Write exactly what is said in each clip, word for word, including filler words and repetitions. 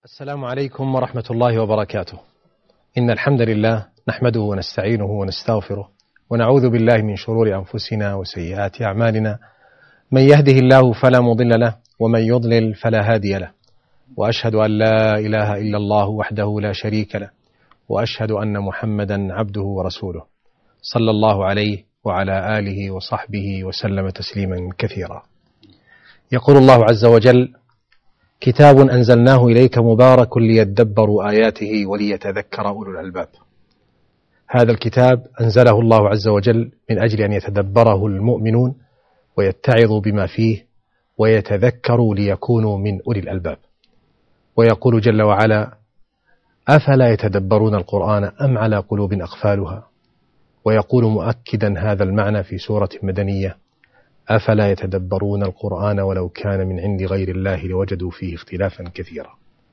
السلام عليكم ورحمة الله وبركاته. إن الحمد لله نحمده ونستعينه ونستغفره ونعوذ بالله من شرور أنفسنا وسيئات أعمالنا، من يهده الله فلا مضل له ومن يضلل فلا هادي له، وأشهد أن لا إله إلا الله وحده لا شريك له، وأشهد أن محمدا عبده ورسوله صلى الله عليه وعلى آله وصحبه وسلم تسليما كثيرا. يقول الله عز وجل: كتاب أنزلناه إليك مبارك ليدبروا آياته وليتذكر أولو الألباب. هذا الكتاب أنزله الله عز وجل من أجل أن يتدبره المؤمنون ويتعظوا بما فيه ويتذكروا ليكونوا من أولي الألباب. ويقول جل وعلا: أفلا يتدبرون القرآن أم على قلوب أقفالها. ويقول مؤكدا هذا المعنى في سورة مدنية: أفلا يتدبرون القرآن ولو كان من عند غير الله لوجدوا فيه اختلافا كثيرا.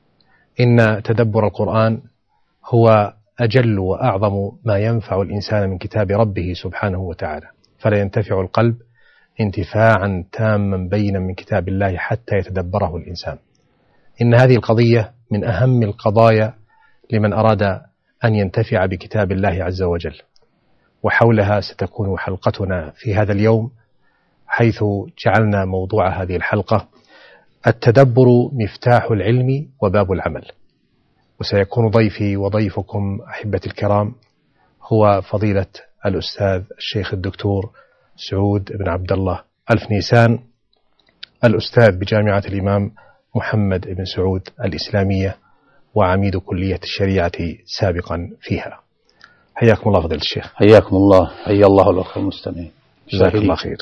إن تدبر القرآن هو أجل وأعظم ما ينفع الإنسان من كتاب ربه سبحانه وتعالى، فلا ينتفع القلب انتفاعا تاما بينا من كتاب الله حتى يتدبره الإنسان. إن هذه القضية من أهم القضايا لمن أراد أن ينتفع بكتاب الله عز وجل، وحولها ستكون حلقتنا في هذا اليوم، حيث جعلنا موضوع هذه الحلقة التدبر مفتاح العلم وباب العمل. وسيكون ضيفي وضيفكم أحبتي الكرام هو فضيلة الأستاذ الشيخ الدكتور سعود بن عبد الله ألف نيسان، الأستاذ بجامعة الإمام محمد بن سعود الإسلامية وعميد كلية الشريعة سابقا فيها. حياكم الله فضيلة الشيخ. حياكم الله، حيا الله الأخ المستمعين. جزاك الله خير.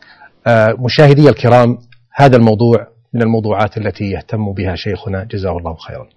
مشاهدي الكرام، هذا الموضوع من الموضوعات التي يهتم بها شيخنا جزاه الله خيرا،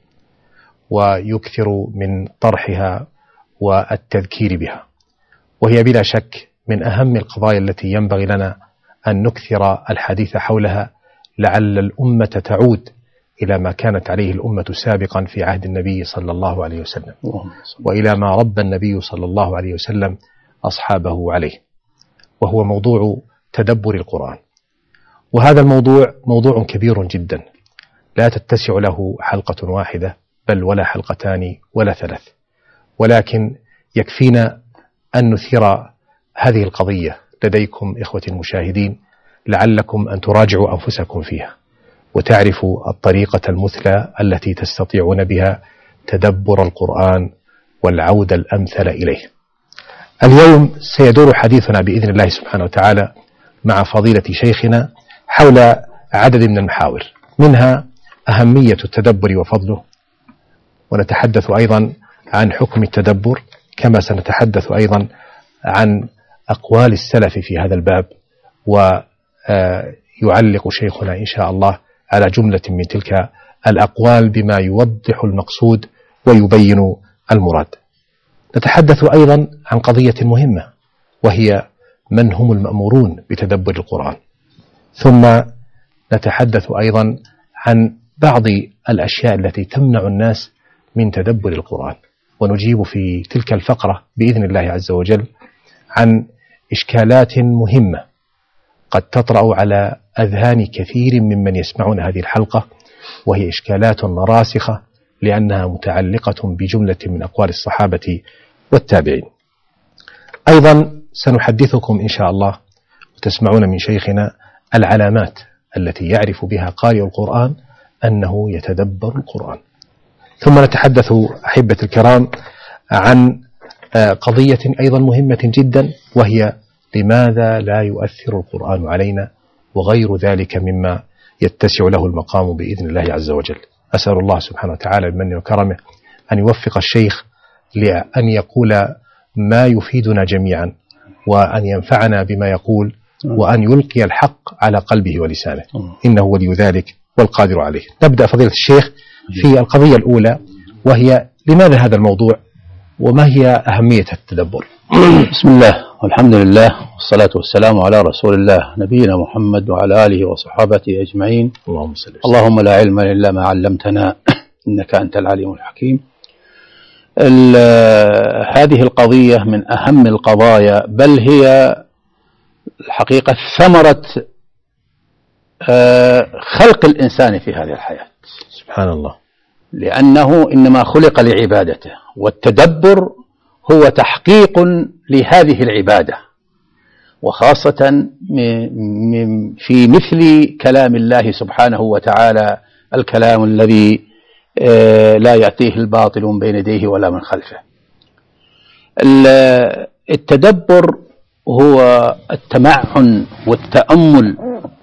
ويكثر من طرحها والتذكير بها، وهي بلا شك من أهم القضايا التي ينبغي لنا أن نكثر الحديث حولها، لعل الأمة تعود إلى ما كانت عليه الأمة سابقا في عهد النبي صلى الله عليه وسلم، وإلى ما ربى النبي صلى الله عليه وسلم أصحابه عليه، وهو موضوع تدبر القرآن. وهذا الموضوع موضوع كبير جدا لا تتسع له حلقة واحدة بل ولا حلقتان ولا ثلاث، ولكن يكفينا أن نثير هذه القضية لديكم إخوتي المشاهدين، لعلكم أن تراجعوا أنفسكم فيها وتعرفوا الطريقة المثلى التي تستطيعون بها تدبر القرآن والعودة الأمثل إليه. اليوم سيدور حديثنا بإذن الله سبحانه وتعالى مع فضيلة شيخنا حول عدد من المحاور، منها أهمية التدبر وفضله، ونتحدث أيضا عن حكم التدبر، كما سنتحدث أيضا عن أقوال السلف في هذا الباب، ويعلق شيخنا إن شاء الله على جملة من تلك الأقوال بما يوضح المقصود ويبين المراد. نتحدث أيضا عن قضية مهمة، وهي من هم المأمورون بتدبر القرآن، ثم نتحدث أيضا عن بعض الأشياء التي تمنع الناس من تدبر القرآن، ونجيب في تلك الفقرة بإذن الله عز وجل عن إشكالات مهمة قد تطرأ على أذهان كثير ممن يسمعون هذه الحلقة، وهي إشكالات راسخة لأنها متعلقة بجملة من أقوال الصحابة والتابعين. أيضا سنحدثكم إن شاء الله وتسمعون من شيخنا العلامات التي يعرف بها قارئ القرآن أنه يتدبر القرآن. ثم نتحدث أحبة الكرام عن قضية أيضا مهمة جدا، وهي لماذا لا يؤثر القرآن علينا، وغير ذلك مما يتسع له المقام بإذن الله عز وجل. أسأل الله سبحانه وتعالى بمنه وكرمه أن يوفق الشيخ لأن يقول ما يفيدنا جميعا، وأن ينفعنا بما يقول، وأن يلقي الحق على قلبه ولسانه، إنه ولي ذلك والقادر عليه. نبدأ فضيلة الشيخ في القضية الأولى، وهي لماذا هذا الموضوع، وما هي أهمية التدبر؟ بسم الله والحمد لله والصلاة والسلام على رسول الله نبينا محمد وعلى آله وصحابته أجمعين. اللهم صل وسلم. اللهم لا علم إلا ما علمتنا إنك أنت العليم الحكيم. هذه القضية من أهم القضايا، بل هي الحقيقة ثمرة خلق الإنسان في هذه الحياة. سبحان الله. لأنه إنما خلق لعبادته، والتدبر هو تحقيق لهذه العبادة، وخاصة في مثل كلام الله سبحانه وتعالى، الكلام الذي لا يأتيه الباطل من بين يديه ولا من خلفه. التدبر هو التمعن والتأمل.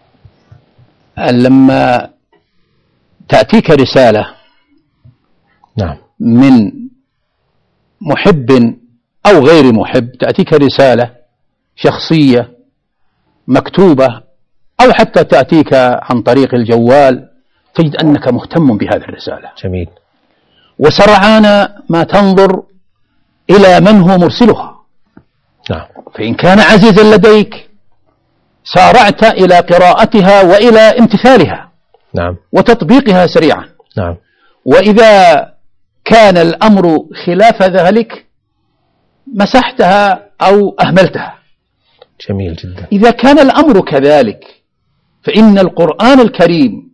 لما تأتيك رسالة نعم من محب أو غير محب، تأتيك رسالة شخصية مكتوبة أو حتى تأتيك عن طريق الجوال، تجد أنك مهتم بهذه الرسالة. جميل. وسرعان ما تنظر إلى من هو مرسلها. نعم. فإن كان عزيزا لديك سارعت إلى قراءتها وإلى امتثالها. نعم. وتطبيقها سريعا. نعم. وإذا كان الأمر خلاف ذلك مسحتها أو أهملتها. جميل جدا. إذا كان الأمر كذلك فإن القرآن الكريم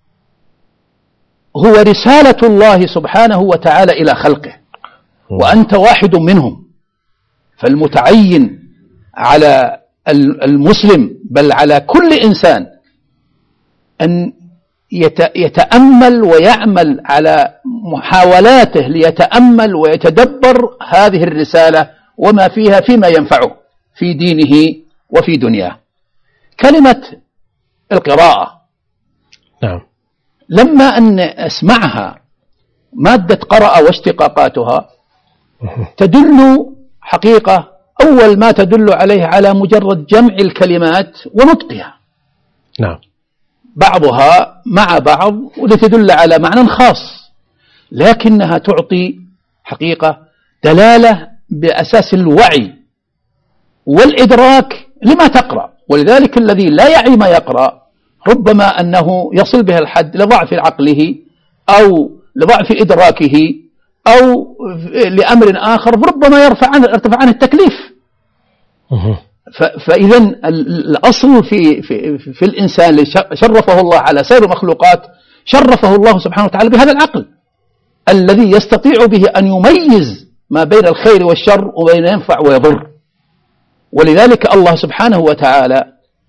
هو رسالة الله سبحانه وتعالى إلى خلقه، وأنت واحد منهم. فالمتعين على المسلم بل على كل إنسان أن يتأمل ويعمل على محاولاته ليتأمل ويتدبر هذه الرسالة وما فيها فيما ينفعه في دينه وفي دنياه. كلمة القراءة نعم. لما أن أسمعها مادة قرأ واشتقاقاتها تدل حقيقة، أول ما تدل عليه على مجرد جمع الكلمات ونطقها. نعم. بعضها مع بعض ولتدل على معنى خاص، لكنها تعطي حقيقة دلالة بأساس الوعي والإدراك لما تقرأ. ولذلك الذي لا يعي ما يقرأ ربما أنه يصل به الحد لضعف عقله أو لضعف إدراكه أو لأمر آخر ربما يرفع عنه ارتفع عنه التكليف. فإذا الأصل في, في, في الإنسان اللي شرفه الله على سائر المخلوقات، شرفه الله سبحانه وتعالى بهذا العقل الذي يستطيع به أن يميز ما بين الخير والشر وبين ينفع ويضر. ولذلك الله سبحانه وتعالى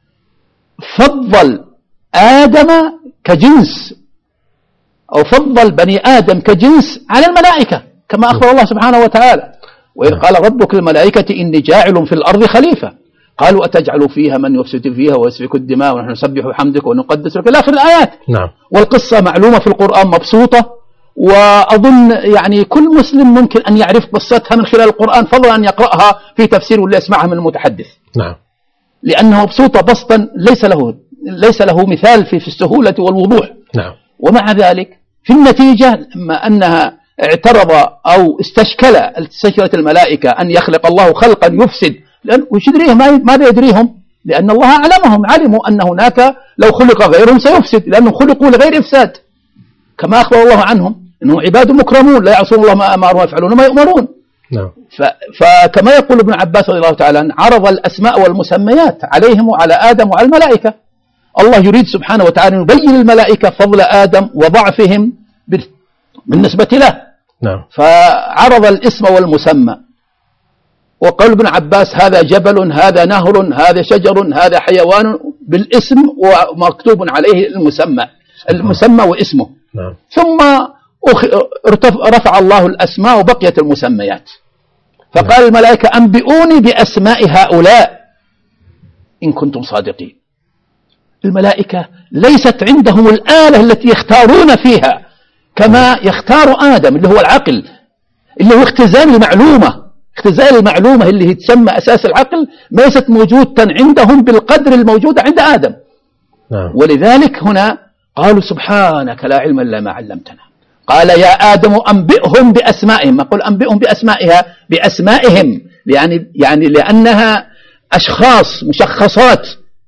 فضل آدم كجنس أو فضل بني آدم كجنس على الملائكة كما أخبر الله سبحانه وتعالى: وإذ قال ربك للملائكة إني جاعل في الأرض خليفة قالوا أتجعل فيها من يفسد فيها ويسفك الدماء ونحن نسبح بحمدك ونقدس لك إلى آخر الآيات. نعم. والقصة معلومة في القرآن مبسوطة، وأظن يعني كل مسلم ممكن أن يعرف قصتها من خلال القرآن فضلا أن يقرأها في تفسير ولا يسمعها من المتحدث. نعم. لأنه مبسوطة بسطا ليس له ليس له مثال في في السهولة والوضوح. نعم. ومع ذلك في النتيجة لما أنها اعترض أو استشكل استشكلت الملائكة أن يخلق الله خلقا يفسد، لأن وش يدريهم ماذا يدريهم؟ لأن الله أعلمهم، علموا أن هناك لو خلق غيرهم سيفسد، لأنهم خلقوا لغير إفساد كما أخبر الله عنهم أنهم عباد مكرمون لا يعصون الله ما أمرهم ويفعلون ما يؤمرون. نعم. فكما يقول ابن عباس رضي الله تعالى عنه عرض الأسماء والمسميات عليهم وعلى آدم وعلى الملائكة. الله يريد سبحانه وتعالى يبين الملائكة فضل آدم وضعفهم بالنسبة له. نعم. فعرض الاسم والمسمى، وقال ابن عباس هذا جبل، هذا نهر، هذا شجر، هذا حيوان، بالاسم ومكتوب عليه المسمى المسمى واسمه. نعم. ثم رفع الله الأسماء وبقيت المسميات، فقال نعم. الملائكة أنبئوني بأسماء هؤلاء إن كنتم صادقين. الملائكة ليست عندهم الآلة التي يختارون فيها كما يختار آدم اللي هو العقل، اللي هو اختزال المعلومة. اختزال المعلومة اللي تسمى أساس العقل ليست موجودة عندهم بالقدر الموجود عند آدم. نعم. ولذلك هنا قالوا سبحانك لا علم إلا ما علمتنا. قال يا آدم أنبئهم بأسمائهم، أقول أنبئهم بأسمائها بأسمائهم يعني يعني لأنها أشخاص مشخصات.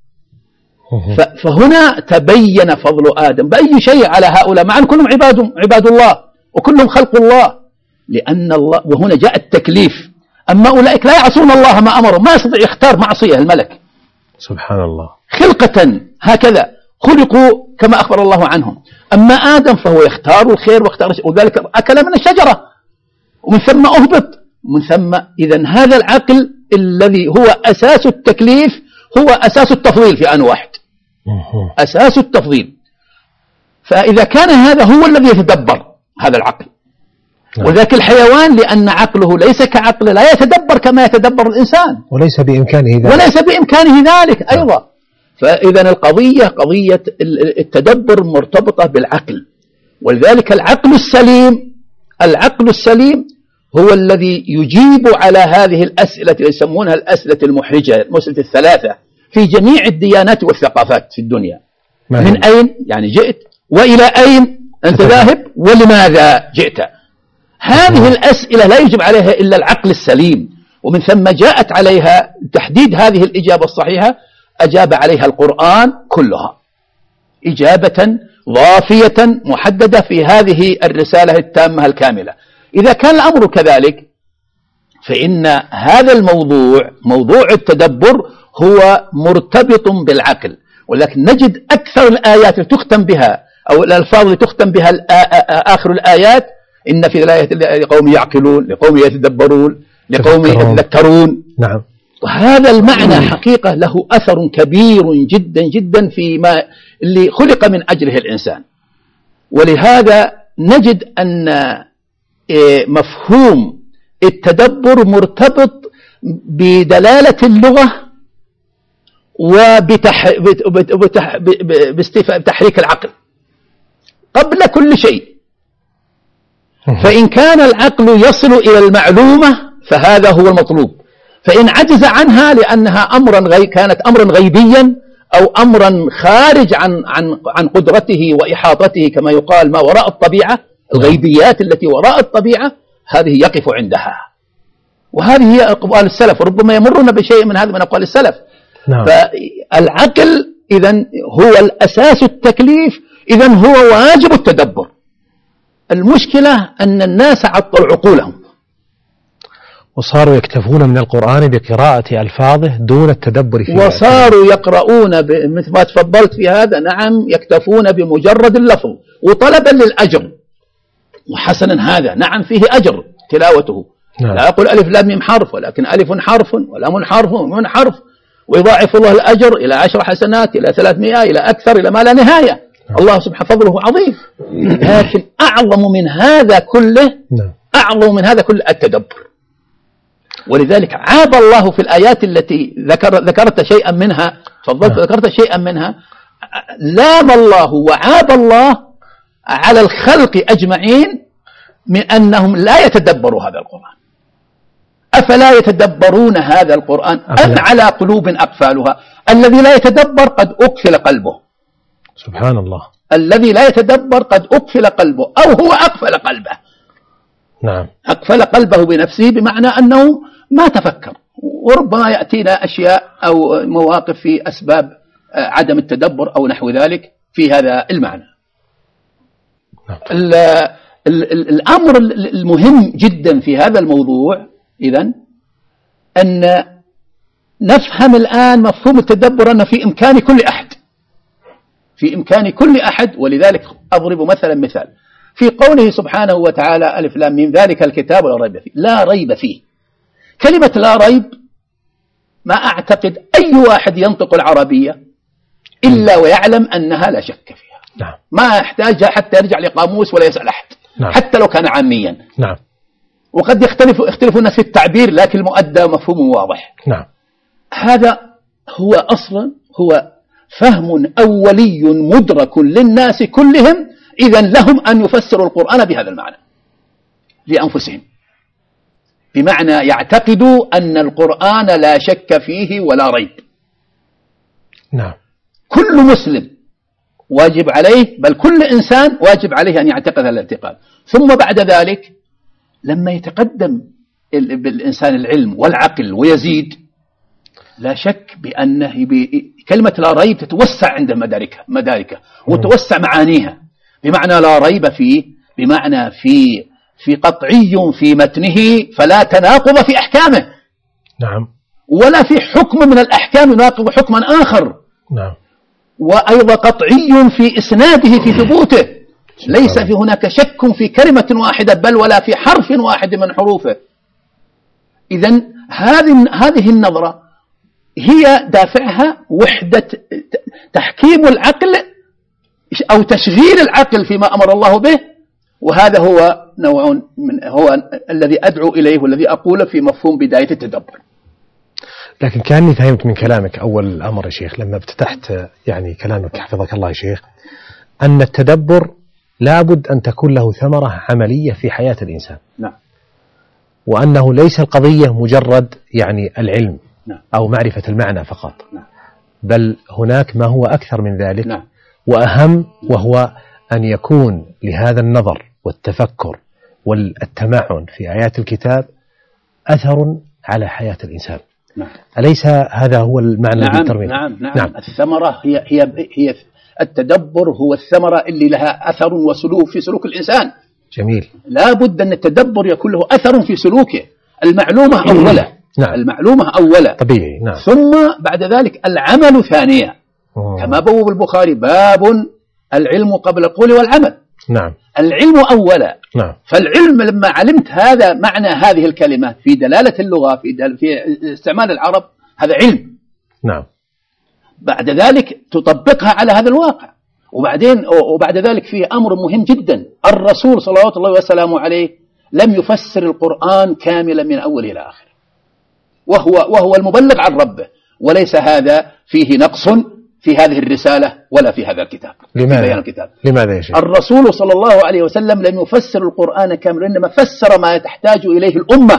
فهنا تبين فضل آدم بأي شيء على هؤلاء، مع أن كلهم عباد عباد الله وكلهم خلق الله، لأن الله وهنا جاء التكليف. أما أولئك لا يعصون الله ما أمرهم، ما يستطيع يختار معصية الملك سبحان الله، خلقة هكذا. خلقوا كما أخبر الله عنهم. أما آدم فهو يختار الخير واختار الشر، وذلك أكل من الشجرة ومن ثم أهبط ومن ثم. إذن هذا العقل الذي هو أساس التكليف هو أساس التفضيل في آن واحد، أساس التفضيل. فإذا كان هذا هو الذي يتدبر هذا العقل، وذاك الحيوان لأن عقله ليس كعقل لا يتدبر كما يتدبر الإنسان، وليس بإمكانه ذلك وليس بإمكانه ذلك أيضا. فإذا القضية قضية التدبر مرتبطة بالعقل، ولذلك العقل السليم العقل السليم هو الذي يجيب على هذه الأسئلة التي يسمونها الأسئلة المحرجة، المسألة الثلاثة في جميع الديانات والثقافات في الدنيا. من أين يعني جئت، وإلى أين أنت ذاهب، ولماذا جئت. هذه الأسئلة لا يجب عليها إلا العقل السليم، ومن ثم جاءت عليها تحديد هذه الإجابة الصحيحة، أجاب عليها القرآن كلها إجابة ضافية محددة في هذه الرسالة التامة الكاملة. إذا كان الأمر كذلك فإن هذا الموضوع موضوع التدبر هو مرتبط بالعقل، ولكن نجد أكثر الآيات التي تختم بها أو الألفاظ التي تختم بها آخر الآيات إن في الآيات لقوم يعقلون، لقوم يتدبرون، لقوم يتذكرون. نعم. وهذا المعنى حقيقة له أثر كبير جدا جدا فيما اللي خلق من أجله الإنسان. ولهذا نجد أن مفهوم التدبر مرتبط بدلالة اللغة وبتحريك العقل قبل كل شيء. فإن كان العقل يصل إلى المعلومة فهذا هو المطلوب، فإن عجز عنها لأنها أمرا غي كانت أمرا غيبيا أو أمرا خارج عن عن عن قدرته وإحاطته كما يقال ما وراء الطبيعة، الغيبيات التي وراء الطبيعة هذه يقف عندها. وهذه هي أقوال السلف، وربما يمرون بشيء من هذا من أقوال السلف. نعم. فالعقل إذن هو الأساس التكليف، إذن هو واجب التدبر. المشكلة أن الناس عطلوا عقولهم وصاروا يكتفون من القرآن بقراءة ألفاظه دون التدبر فيه، وصاروا يقرؤون مثل ما تفضلت في هذا. نعم، يكتفون بمجرد اللفظ وطلبا للأجر، وحسنا هذا نعم فيه أجر تلاوته. نعم. لا أقول ألف لام ميم حرف، ولكن ألف حرف ولام حرف وميم حرف، ويضاعف الله الأجر إلى عشر حسنات إلى ثلاثمائة إلى أكثر إلى ما لا نهاية. نعم. الله سبحانه فضله عظيم. لكن أعظم من هذا كله، نعم. أعظم من هذا كله التدبر. ولذلك عاب الله في الآيات التي ذكر ذكرت شيئا منها، فضلت نعم. ذكرت شيئا منها، لام الله وعاب الله على الخلق أجمعين من أنهم لا يتدبروا هذا القرآن. أفلا يتدبرون هذا القرآن أم على قلوب أقفالها. الذي لا يتدبر قد أقفل قلبه. سبحان الله. الذي لا يتدبر قد أقفل قلبه، أو هو أقفل قلبه. نعم. أقفل قلبه بنفسه بمعنى أنه ما تفكر. وربما يأتينا أشياء أو مواقف في أسباب عدم التدبر أو نحو ذلك في هذا المعنى. نعم. ال ال الأمر المهم جدا في هذا الموضوع إذن أن نفهم الآن مفهوم التدبر أن في إمكان كل أحد، في إمكان كل أحد. ولذلك أضرب مثلا مثال في قوله سبحانه وتعالى ألف لام ميم ذلك الكتاب لا ريب فيه. لا ريب فيه، كلمة لا ريب ما أعتقد أي واحد ينطق العربية إلا ويعلم أنها لا شك فيها. نعم. ما يحتاج حتى يرجع لقاموس ولا يسأل أحد. نعم. حتى لو كان عاميا. نعم. وقد يختلف يختلف الناس في التعبير، لكن المؤدى مفهوم واضح. نعم. هذا هو أصلا هو فهم أولي مدرك للناس كلهم، إذن لهم أن يفسروا القرآن بهذا المعنى لأنفسهم، بمعنى يعتقدوا أن القرآن لا شك فيه ولا ريب. نعم. كل مسلم واجب عليه، بل كل إنسان واجب عليه أن يعتقد هذا الاعتقاد. ثم بعد ذلك لما يتقدم بالإنسان العلم والعقل ويزيد، لا شك بأنه كلمة لا ريب تتوسع عند مداركها مداركها وتوسع معانيها، بمعنى لا ريب فيه، بمعنى في في قطعي في متنه فلا تناقض في أحكامه. نعم. ولا في حكم من الأحكام يناقض حكما آخر. نعم. وأيضا قطعي في إسناده في ثبوته، ليس في هناك شك في كلمة واحدة بل ولا في حرف واحد من حروفه. إذن هذه هذه النظرة هي دافعها وحدة تحكيم العقل أو تشغيل العقل فيما أمر الله به، وهذا هو نوع من هو الذي أدعو إليه والذي أقوله في مفهوم بداية التدبر. لكن كأني فهمت من كلامك أول الأمر يا شيخ لما افتتحت يعني كلامك حفظك الله يا شيخ، أن التدبر لابد أن تكون له ثمرة عملية في حياة الإنسان. نعم. وأنه ليس القضية مجرد يعني العلم نعم. أو معرفة المعنى فقط. نعم. بل هناك ما هو أكثر من ذلك. نعم. وأهم، وهو أن يكون لهذا النظر والتفكر والتمعن في آيات الكتاب أثر على حياة الإنسان. نعم. أليس هذا هو المعنى نعم. الذي نعم. نعم. نعم. الثمرة هي هي هي التدبر هو الثمرة اللي لها أثر وسلوك في سلوك الإنسان. جميل. لا بد أن التدبر يكون له أثر في سلوكه. المعلومة أولا. نعم. المعلومة أولا طبيعي. نعم. ثم بعد ذلك العمل ثانيا. أوه. كما بوب البخاري باب العلم قبل القول والعمل. نعم. العلم أولا. نعم. فالعلم لما علمت هذا معنى هذه الكلمة في دلالة اللغة في, دل في استعمال العرب، هذا علم. نعم. بعد ذلك تطبقها على هذا الواقع. وبعدين وبعد ذلك فيه أمر مهم جدا، الرسول صلوات الله وسلامه عليه لم يفسر القرآن كاملا من أول إلى آخر، وهو وهو المبلغ عن ربه، وليس هذا فيه نقص في هذه الرسالة ولا في هذا الكتاب. لماذا؟ الكتاب. لماذا يا شيخ؟ الرسول صلى الله عليه وسلم لم يفسر القرآن كاملا، إنما فسر ما تحتاج إليه الأمة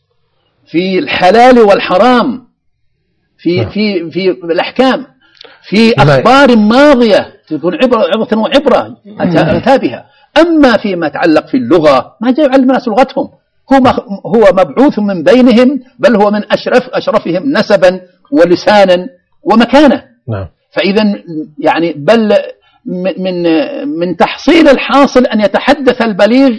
في الحلال والحرام، في نعم. في في الأحكام، في أخبار ماضية تكون عبرة عبرة وعبرة أتى بها. أما فيما يتعلق في اللغة ما جاء يعلم الناس لغتهم، هو هو مبعوث من بينهم، بل هو من أشرف أشرفهم نسبا ولسانا ومكانة. نعم. فإذا يعني بل من من تحصيل الحاصل أن يتحدث البليغ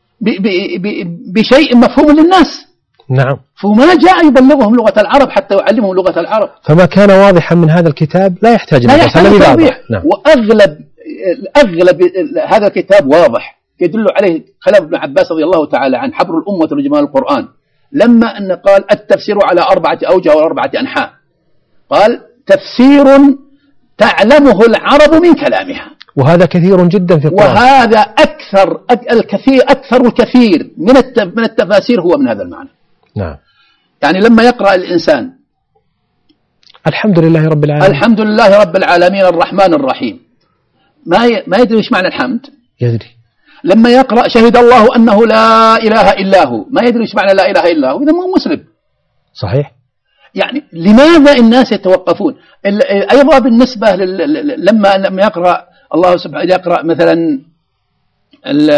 بشيء مفهوم للناس. نعم. فما جاء يبلغهم لغة العرب حتى يعلمهم لغة العرب. فما كان واضحا من هذا الكتاب لا يحتاج إلى توضيح. نعم. وأغلب أغلب هذا الكتاب واضح، يدل عليه كلام ابن عباس رضي الله تعالى عن حبر الأمة لجمال القرآن، لما أن قال التفسير على أربعة أوجه وأربعة أنحاء، قال تفسير تعلمه العرب من كلامها، وهذا كثير جدا في القرآن، وهذا أكثر الكثير أكثر الكثير من من التفاسير هو من هذا المعنى. نعم. يعني لما يقرأ الإنسان الحمد لله رب العالمين، الحمد لله رب العالمين الرحمن الرحيم، ما ي... ما يدري ايش معنى الحمد؟ يدري. لما يقرأ شهد الله أنه لا إله إلا هو، ما يدري ايش معنى لا إله إلا هو، إذا مو مسلم. صحيح. يعني لماذا الناس يتوقفون؟ أيضا بالنسبة لل... لما لما يقرأ الله سبحانه يقرأ مثلا ال...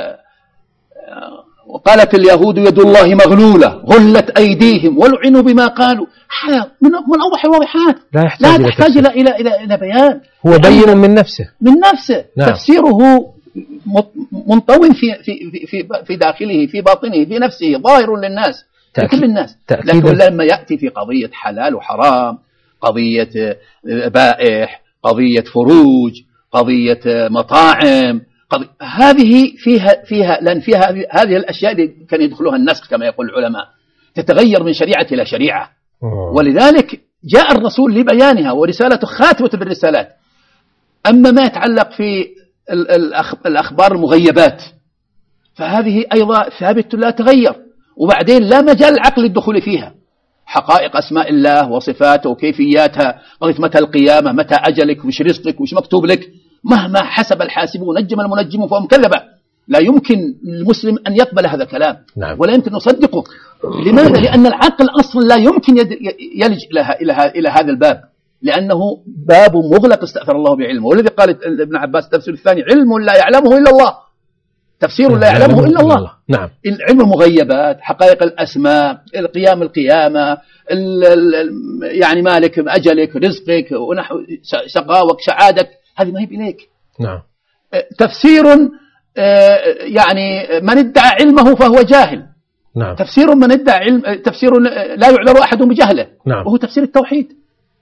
وقالت اليهود يد الله مغلولة غلت أيديهم ولعنوا بما قالوا، من من أوضح الواضحات، لا, لا تحتاج إلى إلى إلى إلى بيان، هو بين من نفسه من نفسه. نعم. تفسيره منطوي في في في في داخله في باطنه في نفسه ظاهر للناس لكل الناس. لكن لما يأتي في قضية حلال وحرام، قضية بائح، قضية فروج، قضية مطاعم، قضية هذه فيها فيها لأن فيها هذه الأشياء اللي كان يدخلها النسخ كما يقول العلماء، تتغير من شريعة إلى شريعة. أوه. ولذلك جاء الرسول لبيانها، ورسالته خاتمة بالرسالات. أما ما يتعلق في الأخبار المغيبات فهذه أيضا ثابت لا تغير، وبعدين لا مجال العقل للدخول فيها. حقائق أسماء الله وصفاته وكيفياتها، قضية متى القيامة، متى أجلك، وش رزقك، وش مكتوب لك، مهما حسب الحاسبون نجم المنجم فهم كذبة، لا يمكن المسلم أن يقبل هذا الكلام. نعم. ولا يمكن نصدقه. لماذا؟ لأن العقل أصلا لا يمكن يلج إلى هذا الباب، لأنه باب مغلق استأثر الله بعلمه. والذي قال ابن عباس التفسير الثاني علم لا يعلمه إلا الله، تفسير لا يعلمه إلا الله. نعم. علم المغيبات، حقائق الأسماء، القيام القيامة، يعني مالك أجلك، رزقك، ونحو شقاوك، سعادك، هذه ما هي بإليك. نعم. تفسير يعني من ادعى علمه فهو جاهل. نعم. تفسير من ادعى علم، تفسير لا يعذر أحد بجهله. نعم. وهو تفسير التوحيد.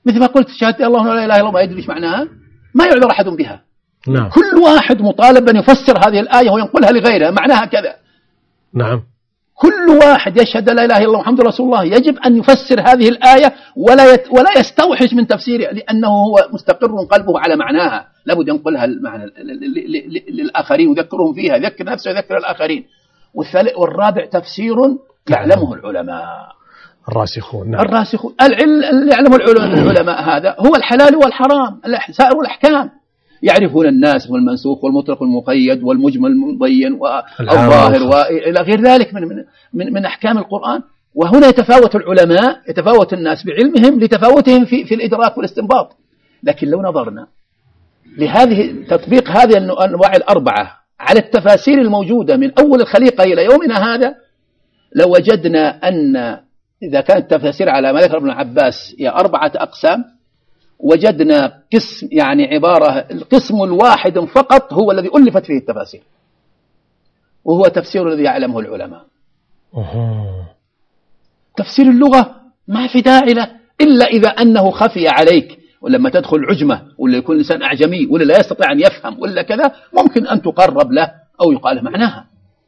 مثل ما قلت شهادة الله لا إله إلا الله ما يدري ايش معناها، ما يعذر أحد بها. نعم. كل واحد مطالب أن يفسر هذه الآية وينقلها لغيره معناها كذا. نعم. كل واحد يشهد لا إله إلا الله محمد رسول الله يجب أن يفسر هذه الآية ولا يت ولا يستوحش من تفسيرها، لأنه هو مستقر قلبه على معناها، لابد ينقلها المعنى للآخرين ويذكرهم فيها، يذكر نفسه ويذكر الآخرين. والرابع تفسير يعلمه العلماء الراسخون. نعم. الراسخون اللي يعلمه العلماء هذا هو الحلال والحرام، سائر الأحكام يعرفون الناسخ والمنسوخ والمطلق والمقيد والمجمل والمبين والظاهر وإلى غير ذلك من من من, من أحكام القرآن. وهنا يتفاوت العلماء، يتفاوت الناس بعلمهم لتفاوتهم في في الإدراك والاستنباط. لكن لو نظرنا لهذه تطبيق هذه الأنواع الأربعة على التفاسير الموجودة من أول الخليقة إلى يومنا هذا، لوجدنا أن إذا كانت التفاسير على ما ذكر ابن عباس هي أربعة أقسام، وجدنا قسم يعني عبارة القسم الواحد فقط هو الذي ألفت فيه التفاسير، وهو تفسير الذي يعلمه العلماء. تفسير اللغة ما في داعي له إلا إذا أنه خفي عليك، ولما تدخل عجمة ولا يكون الإنسان أعجمي ولا لا يستطيع أن يفهم ولا كذا، ممكن أن تقرب له أو يقال معناها.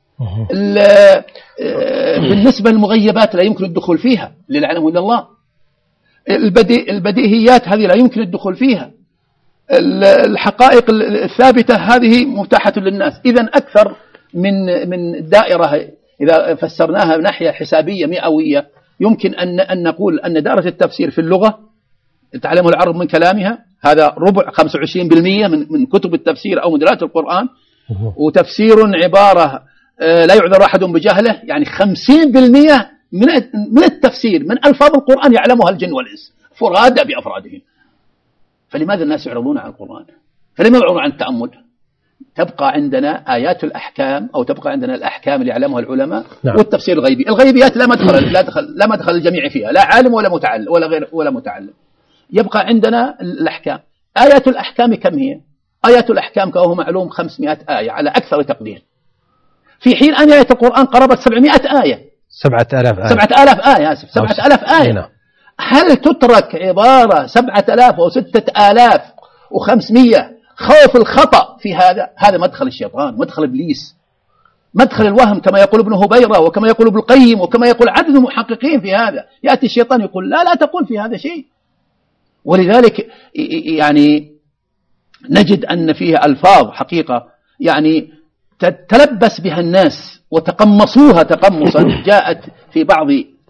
بالنسبة للمغيبات لا يمكن الدخول فيها، لا يعلمه إلا الله. البدي البديهيات هذه لا يمكن الدخول فيها. الحقائق الثابتة هذه متاحة للناس. إذن أكثر من من دائرة إذا فسرناها من ناحية حسابية مئوية، يمكن أن أن نقول أن دائرة التفسير في اللغة تعلم العرب من كلامها، هذا ربع خمسة وعشرين بالمئة من من كتب التفسير أو مدلات القرآن. وتفسير عبارة لا يعذر أحد بجهله، يعني خمسين بالمئة من من التفسير من ألفاظ القرآن يعلمها الجن والإنس فرادى بأفرادهم. فلماذا الناس يعرضون عن القرآن؟ فلما يعرضون عن التأمل؟ تبقى عندنا آيات الأحكام أو تبقى عندنا الأحكام اللي يعلمها العلماء. نعم. والتفسير الغيبي، الغيبيات لا مدخل لا دخل لا مدخل الجميع فيها، لا عالم ولا متعلم ولا غير ولا متعلم. يبقى عندنا الأحكام. آيات الأحكام كم هي؟ آيات الأحكام كما هو معلوم خمسمائة آية على أكثر تقدير، في حين أن آية القرآن قربت سبعمائة آية. سبعة آلاف آية. سبعة آلاف آية آسف سبعة آلاف آية. هنا. هل تترك عبارة سبعة آلاف أو ستة آلاف وخمسمية خوف الخطأ في هذا؟ هذا مدخل الشيطان، مدخل إبليس، مدخل الوهم كما يقول ابن هبيرة وكما يقول ابن القيم وكما يقول عدد المحققين في هذا. يأتي الشيطان يقول لا لا تقول في هذا شيء. ولذلك يعني نجد أن فيها ألفاظ حقيقة يعني تلبس بها الناس وتقمصوها تقمصا جاءت في بعض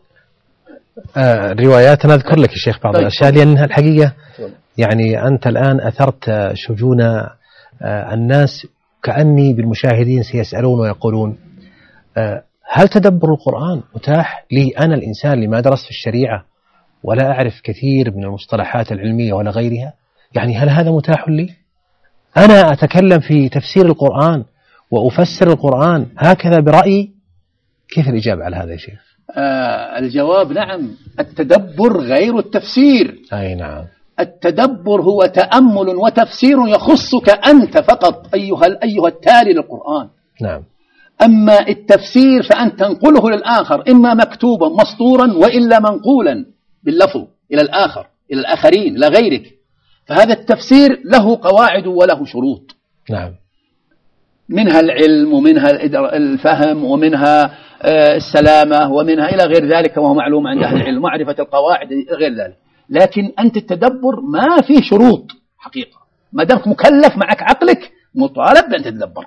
آه الروايات. أنا أذكر لك يا شيخ بعض الأشياء لأنها الحقيقة يعني أنت الآن أثرت شجون آه الناس، كأني بالمشاهدين سيسألون ويقولون آه هل تدبر القرآن متاح لي أنا الإنسان اللي ما درست في الشريعة ولا أعرف كثير من المصطلحات العلمية ولا غيرها؟ يعني هل هذا متاح لي؟ أنا أتكلم في تفسير القرآن وأفسر القرآن هكذا برأيي؟ كيف الإجابة على هذا يا شيخ؟ آه الجواب نعم. التدبر غير التفسير. أي نعم. التدبر هو تأمل وتفسير يخصك أنت فقط أيها أيها التالي للقرآن. نعم. أما التفسير فأنت تنقله للآخر، إما مكتوبا مسطورا وإلا منقولا باللفظ إلى الآخر إلى الآخرين إلى غيرك. فهذا التفسير له قواعد وله شروط. نعم. منها العلم ومنها الفهم ومنها السلامة ومنها إلى غير ذلك، وهو معلوم عند أهل العلم معرفة القواعد غير ذلك. لكن أنت التدبر ما فيه شروط حقيقة، ما دامك مكلف معك عقلك مطالب بأن تتدبر.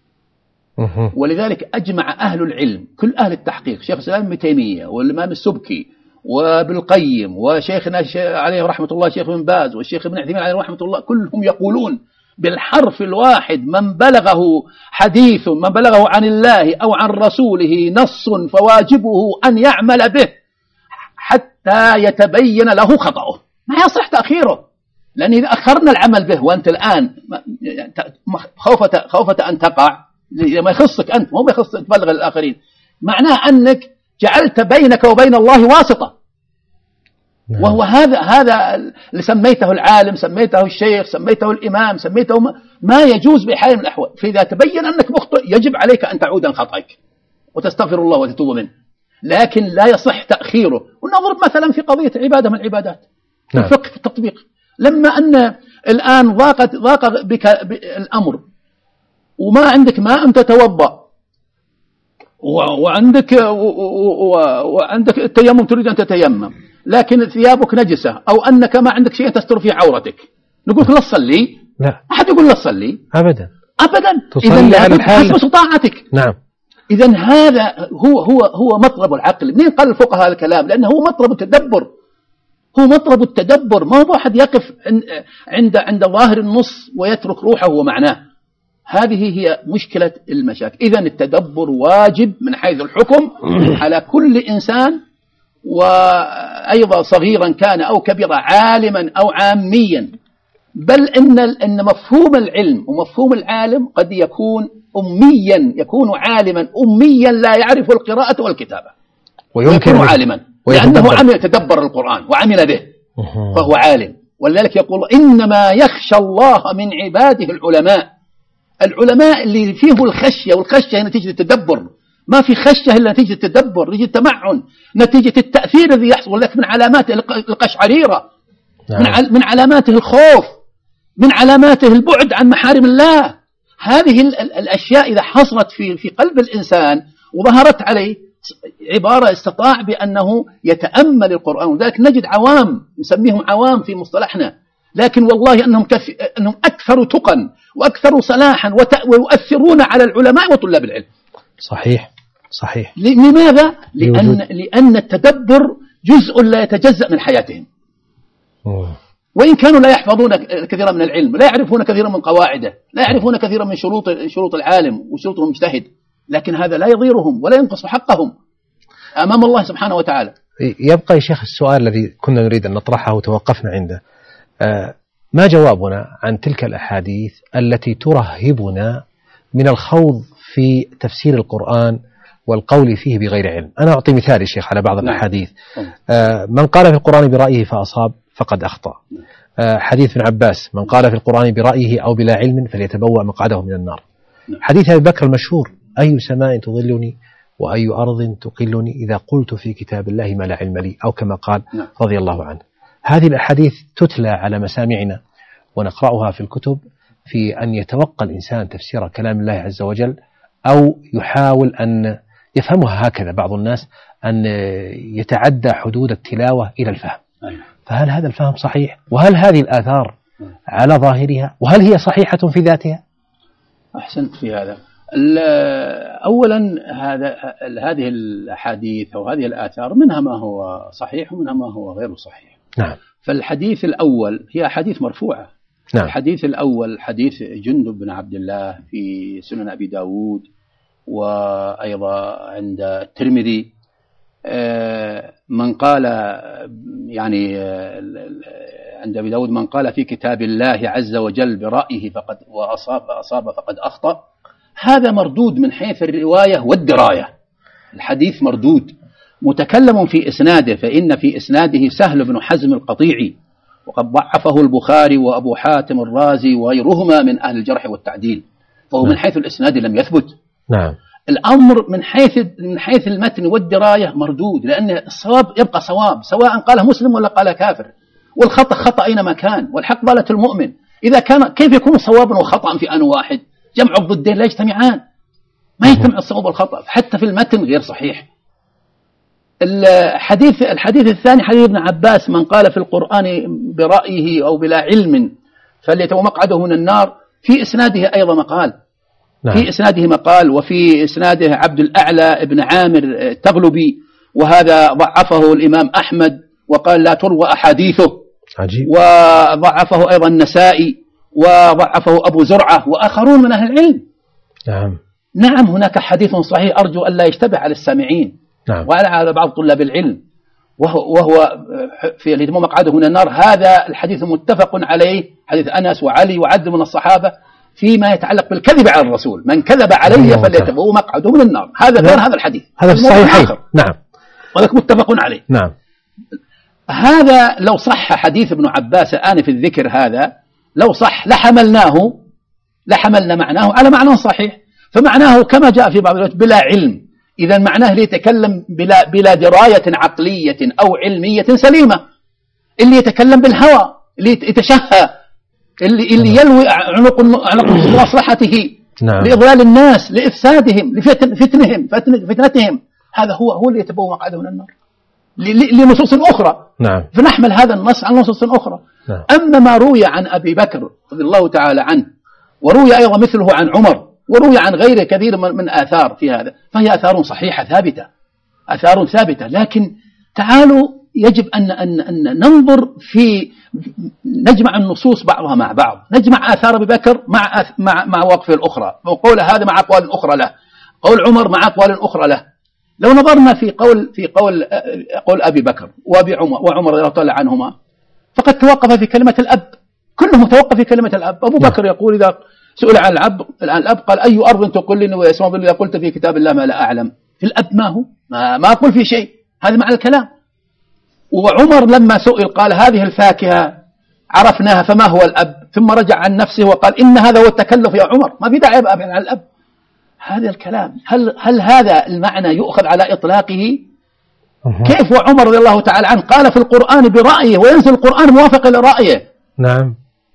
ولذلك أجمع أهل العلم كل أهل التحقيق، شيخ الإسلام ابن تيمية والإمام السبكي وابن القيم وشيخنا عليه رحمة الله شيخ ابن باز والشيخ ابن عثيمين عليه رحمة الله، كلهم يقولون بالحرف الواحد من بلغه حديث من بلغه عن الله أو عن رسوله نص فواجبه أن يعمل به حتى يتبين له خطأه، ما يصح تأخيره. لأن إذا أخرنا العمل به وأنت الآن خوفة, خوفة أن تقع ما يخصك أنت مو يخص تبلغ الآخرين، معناه أنك جعلت بينك وبين الله واسطة. وهو هذا هذا اللي سميته العالم، سميته الشيخ، سميته الإمام، سميته ما, ما يجوز بحال من الأحوال. فإذا تبين أنك مخطئ يجب عليك أن تعود عن خطأك وتستغفر الله وتتوب منه، لكن لا يصح تأخيره. ونضرب مثلا في قضية عبادة من العبادات، نعم. الفقه في التطبيق. لما أن الآن ضاقت ضاق بك الأمر وما عندك ماء تتوضأ وعندك وعندك التيمم تريد أن تتيمم لكن ثيابك نجسة أو أنك ما عندك شيء تستر في عورتك، نقول لا تصلي؟ لا، أحد يقول لا تصلي أبدا أبدا. تصلي على الحال حسب استطاعتك. نعم. إذن هذا هو هو هو مطلب العقل. منين قال الفقهاء هذا الكلام؟ لأنه هو مطلب التدبر، هو مطلب التدبر. ما هو واحد يقف عند عند ظاهر النص ويترك روحه ومعناه. هذه هي مشكلة المشاكل. إذن التدبر واجب من حيث الحكم على كل إنسان، وأيضا صغيرا كان أو كبيرا، عالما أو عاميا. بل إن إن مفهوم العلم ومفهوم العالم قد يكون أميا، يكون عالما أميا لا يعرف القراءة والكتابة ويكون عالما لأنه عمل يتدبر القرآن وعمل به فهو عالم. ولذلك يقول إنما يخشى الله من عباده العلماء. العلماء اللي فيه الخشية، والخشية نتيجة التدبر، ما في خشية إلا نتيجة التدبر، نتيجة التمعن، نتيجة التأثير الذي يحصل. ولذلك من علاماته القشعريرة، من من علاماته الخوف، من علاماته البعد عن محارم الله. هذه الأشياء إذا حصلت في في قلب الإنسان وظهرت عليه عبارة استطاع بأنه يتأمل القرآن. وذلك نجد عوام نسميهم عوام في مصطلحنا، لكن والله أنهم كف... أنهم أكثر تقا وأكثر صلاحا وت... ويؤثرون على العلماء وطلاب العلم. صحيح صحيح. لماذا؟ لأن لأن التدبر جزء لا يتجزأ من حياتهم. أوه. وإن كانوا لا يحفظون كثيرا من العلم، لا يعرفون كثيرا من قواعده، لا يعرفون كثيرا من شروط شروط العالم وشروط المجتهد، لكن هذا لا يضيرهم ولا ينقص حقهم أمام الله سبحانه وتعالى. يبقى يا شيخ السؤال الذي كنا نريد أن نطرحه وتوقفنا عنده، ما جوابنا عن تلك الأحاديث التي ترهبنا من الخوض في تفسير القرآن والقول فيه بغير علم؟ أنا أعطي مثال يا شيخ على بعض الأحاديث. من قال في القرآن برأيه فأصاب فقد أخطأ. حديث ابن عباس: من قال في القرآن برأيه أو بلا علم فليتبوأ مقعده من النار. حديث أبي بكر المشهور: أي سماء تظلني وأي أرض تقلني إذا قلت في كتاب الله ما لا علم لي، أو كما قال رضي الله عنه. هذه الأحاديث تتلى على مسامعنا ونقرأها في الكتب في أن يتوقع الإنسان تفسير كلام الله عز وجل، أو يحاول أن يفهمها هكذا بعض الناس، أن يتعدى حدود التلاوة إلى الفهم. فهل هذا الفهم صحيح؟ وهل هذه الآثار على ظاهرها؟ وهل هي صحيحة في ذاتها؟ أحسنت في هذا. أولا هذا هذه الأحاديث أو هذه الآثار منها ما هو صحيح ومنها ما هو غير صحيح. نعم. فالحديث الأول هي أحاديث مرفوعة. نعم. الحديث الأول حديث جندب بن عبد الله في سنن أبي داود وأيضا عند الترمذي، من قال يعني عند أبي داود: من قال في كتاب الله عز وجل برأيه فقد وأصاب أصاب فقد أخطأ. هذا مردود من حيث الرواية والدراية. الحديث مردود متكلم في إسناده، فإن في إسناده سهل بن حزم القطيعي، وقد ضعفه البخاري وأبو حاتم الرازي وغيرهما من أهل الجرح والتعديل، فهو نعم. من حيث الإسناد لم يثبت. نعم. الأمر من حيث من حيث المتن والدراية مردود، لأن الصواب يبقى صواب سواء قاله مسلم ولا قال كافر، والخطأ خطأ أينما كان، والحق ضالة المؤمن. إذا كان كيف يكون صوابا وخطأ في آن واحد؟ جمع الضدين لا يجتمعان، ما يجتمع الصواب والخطأ، حتى في المتن غير صحيح. الحديث الحديث الثاني حديث ابن عباس: من قال في القرآن برأيه أو بلا علم فليتبوأ مقعده من النار. في إسناده أيضا مقال. نعم. في إسناده مقال، وفي إسناده عبد الأعلى ابن عامر التغلبي، وهذا ضعفه الإمام أحمد وقال لا تروى أحاديثه. عجيب. وضعفه أيضا النسائي، وضعفه أبو زرعة وآخرون من أهل العلم. نعم. نعم هناك حديث صحيح أرجو أن لا يشتبه على السامعين. نعم. وعلى بعض طلاب العلم، وهو, وهو في الهدم مقعده من النار. هذا الحديث متفق عليه، حديث أنس وعلي وعد من الصحابة، فيما يتعلق بالكذب على الرسول: من كذب علي فليتبوأ مقعده من النار. هذا غير هذا الحديث، هذا الصحيح. نعم. وذلك متفق عليه. نعم. هذا لو صح حديث ابن عباس آنف الذكر هذا، لو صح لحملناه لحملنا معناه على معنى صحيح. فمعناه كما جاء في بعض الوقت بلا علم، إذا معناه ليتكلم بلا, بلا دراية عقلية أو علمية سليمة. اللي يتكلم بالهوى، اللي يتشهى، اللي اللي يلوي عنق عنق مصلحته، نعم. لإضلال الناس، لإفسادهم، لفتنهم فتن فتنتهم. هذا هو هو اللي يتبوأ مقعده من النار لنصوص أخرى. نعم. فنحمل هذا النص عن نصوص أخرى. نعم. أما ما روي عن أبي بكر رضي الله تعالى عنه، وروي أيضا مثله عن عمر، وروي عن غيره كثير من, من آثار في هذا، فهي آثار صحيحة ثابتة، آثار ثابتة. لكن تعالوا يجب أن, أن, أن ننظر في نجمع النصوص بعضها مع بعض، نجمع آثار أبي بكر مع مع مع وقفه الأخرى، وقول هذا مع أقوال أخرى له، قول عمر مع أقوال أخرى له. لو نظرنا في قول في قول قول أبي بكر وأبي عمر وعمر رضي الله تعالى عنهما، فقد توقف في كلمة الأب، كلهم توقف في كلمة الأب. أبو بكر يقول إذا سئل عن الأب عن الأب قال أي أرض تقلني ويسمع إذا قلت في كتاب الله ما لا أعلم. في الأب ما هو ما, ما أقول في شيء، هذا معنى الكلام. وعمر لما سئل قال هذه الفاكهة عرفناها فما هو الأب، ثم رجع عن نفسه وقال إن هذا هو التكلف يا عمر، ما في داعي أبعد عن الأب. هذا الكلام هل هل هذا المعنى يؤخذ على إطلاقه؟ كيف وعمر رضي الله تعالى عنه قال في القرآن برأيه وينزل القرآن موافق لرأيه؟ نعم.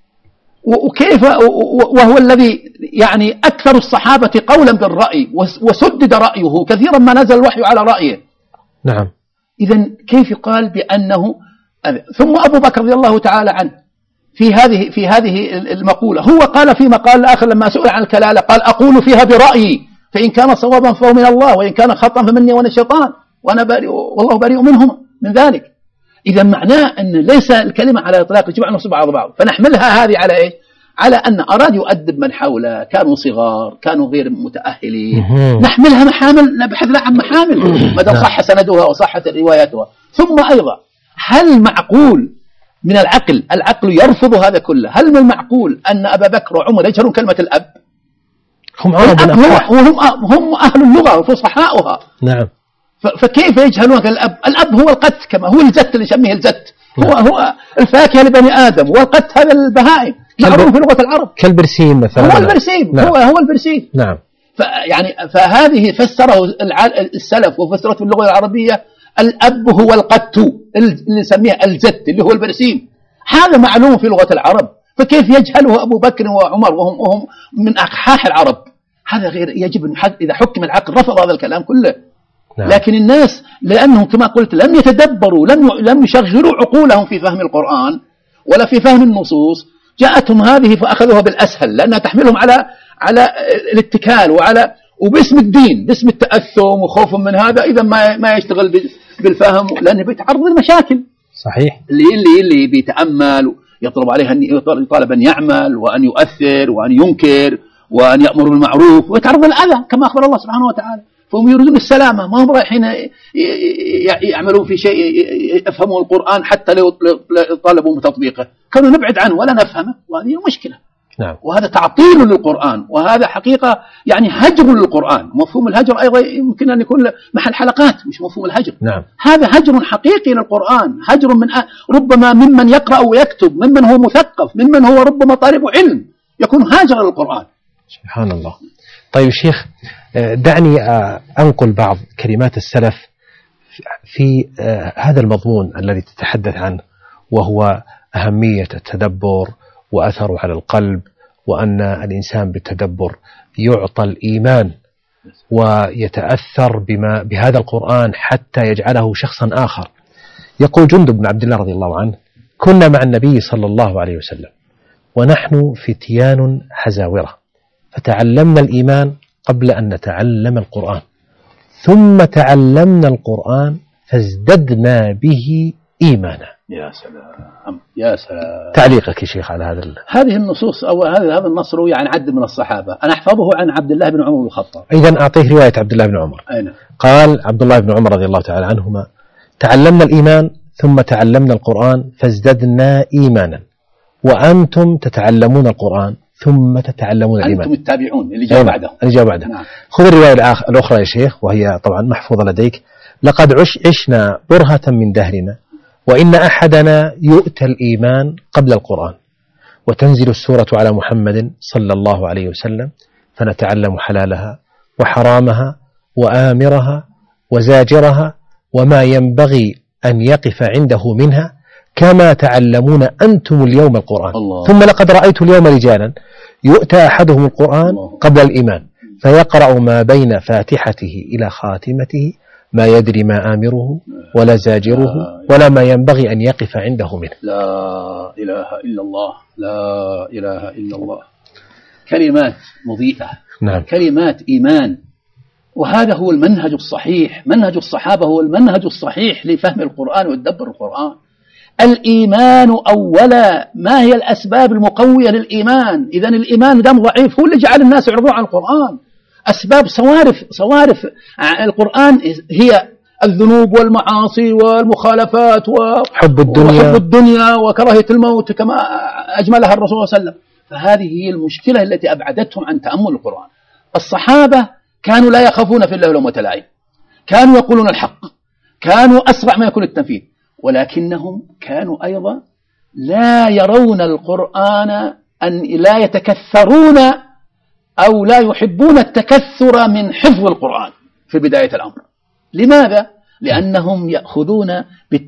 وكيف وهو الذي يعني أكثر الصحابة قولا بالرأي وسدد رأيه كثيرا ما نزل الوحي على رأيه. نعم. إذن كيف يقال بأنه؟ ثم أبو بكر رضي الله تعالى عنه في هذه في هذه المقولة هو قال في مقال الآخر لما سئل عن الكلالة قال أقول فيها برأيي فإن كان صوابا فهو من الله وإن كان خطأ فمني وأنا الشيطان وأنا بريء والله بريء منهما من ذلك. إذا معناه أن ليس الكلمة على إطلاق يجمع نص بعض بعض، فنحملها هذه على إيه؟ على أن أراد يؤدب من حوله، كانوا صغار، كانوا غير متأهلين، نحملها محامل، نبحث لها عن محامل مدى صح سندها وصحت روايتها. ثم أيضا هل معقول من العقل، العقل يرفض هذا كله، هل من المعقول أن أبا بكر وعمر يجهلون كلمة الأب؟ هم عرب وهم هم أهل اللغة وفصحاؤها. نعم. فكيف يجهلون الأب؟ الأب هو القت كما هو الجت اللي يسميه الجت، هو هو الفاكهة لبني آدم، والقت هذا البهائم معروف في لغة العرب كالبرسيم مثلا. هو البرسيم. نعم. هو هو البرسيم. نعم. فيعني فهذه فسره السلف وفسرته في اللغة العربية الأب هو القت اللي نسميه الجت اللي هو البرسيم، هذا معلوم في لغة العرب، فكيف يجهله أبو بكر وعمر وهم وهم من أقحاح العرب؟ هذا غير يجب أن إذا حكم العقل رفض هذا الكلام كله. نعم. لكن الناس لأنهم كما قلت لم يتدبروا، لم لم يشغلوا عقولهم في فهم القرآن ولا في فهم النصوص، جاءتهم هذه فأخذوها بالأسهل لأنها تحملهم على على الاتكال وعلى وباسم الدين، باسم التأثم وخوف من هذا، إذا ما ما يشتغل بالفهم لأنه بيتعرض للمشاكل. صحيح. اللي اللي اللي بيتأمل يطلب عليه أن يطالب أن يعمل وأن يؤثر وأن ينكر وأن يأمر بالمعروف ويتعرض للأذى كما أخبر الله سبحانه وتعالى. فهم يريدون السلامة، ما هم رايحين يعملوا في شيء يفهموا القرآن حتى لو طالبوا بتطبيقه، كانوا نبعد عنه ولا نفهمه، وهذه المشكلة. نعم. وهذا تعطيل للقرآن، وهذا حقيقة يعني هجر للقرآن. مفهوم الهجر أيضا يمكن أن يكون محل حلقات، مش مفهوم الهجر. نعم. هذا هجر حقيقي للقرآن، هجر من ربما ممن يقرأ ويكتب، ممن هو مثقف، ممن هو ربما طالب علم، يكون هاجر للقرآن. سبحان الله. طيب شيخ، دعني أنقل بعض كلمات السلف في هذا المضمون الذي تتحدث عنه، وهو أهمية التدبر وأثره على القلب، وأن الإنسان بالتدبر يعطى الإيمان ويتأثر بما بهذا القرآن حتى يجعله شخصا آخر. يقول جندب بن عبد الله رضي الله عنه: كنا مع النبي صلى الله عليه وسلم ونحن فتيان حزاورة، فتعلمنا الإيمان قبل أن نتعلم القرآن، ثم تعلمنا القرآن فازددنا به إيمانا. يا سلام يا سلام. تعليقك يا شيخ على هذا ال... هذه النصوص أو هذا هذا النص روي عن عدد من الصحابة، أنا أحفظه عن عبد الله بن عمر بن الخطاب. إذن أعطيه رواية عبد الله بن عمر. أين؟ قال عبد الله بن عمر رضي الله تعالى عنهما: تعلمنا الإيمان ثم تعلمنا القرآن فازددنا إيمانا، وأنتم تتعلمون القرآن ثم تتعلمون الإيمان. أنتم التابعون اللي جاء بعده. اللي جاء بعده. نعم. خذ الرواية الأخرى يا شيخ، وهي طبعا محفوظة لديك: لقد عش عشنا برهة من دهرنا، وإن أحدنا يؤتى الإيمان قبل القرآن، وتنزل السورة على محمد صلى الله عليه وسلم فنتعلم حلالها وحرامها وآمرها وزاجرها وما ينبغي أن يقف عنده منها، كما تعلمون أنتم اليوم القرآن. الله. ثم لقد رأيت اليوم رجالا يؤتى أحدهم القرآن الله. قبل الإمام فيقرأ ما بين فاتحته إلى خاتمته ما يدري ما آمره ولا زاجره ولا ما ينبغي أن يقف عنده منه. لا إله إلا الله، لا إله إلا الله. كلمات مضيئة. نعم. كلمات إيمان. وهذا هو المنهج الصحيح. منهج الصحابة هو المنهج الصحيح لفهم القرآن وتدبر القرآن. الإيمان أولا. ما هي الأسباب المقوية للإيمان؟ إذن الإيمان دام ضعيف هو اللي جعل الناس يعرضون عن القرآن. أسباب صوارف صوارف القرآن هي الذنوب والمعاصي والمخالفات وحب الدنيا, وحب الدنيا وكراهية الموت كما أجملها الرسول صلى الله عليه وسلم. فهذه هي المشكلة التي أبعدتهم عن تأمل القرآن. الصحابة كانوا لا يخافون في الله لومة لائم، كانوا يقولون الحق، كانوا أسرع ما يكون التنفيذ، ولكنهم كانوا أيضا لا يرون القرآن أن لا يتكثرون أو لا يحبون التكثر من حفظ القرآن في بداية الأمر. لماذا؟ لأنهم يأخذون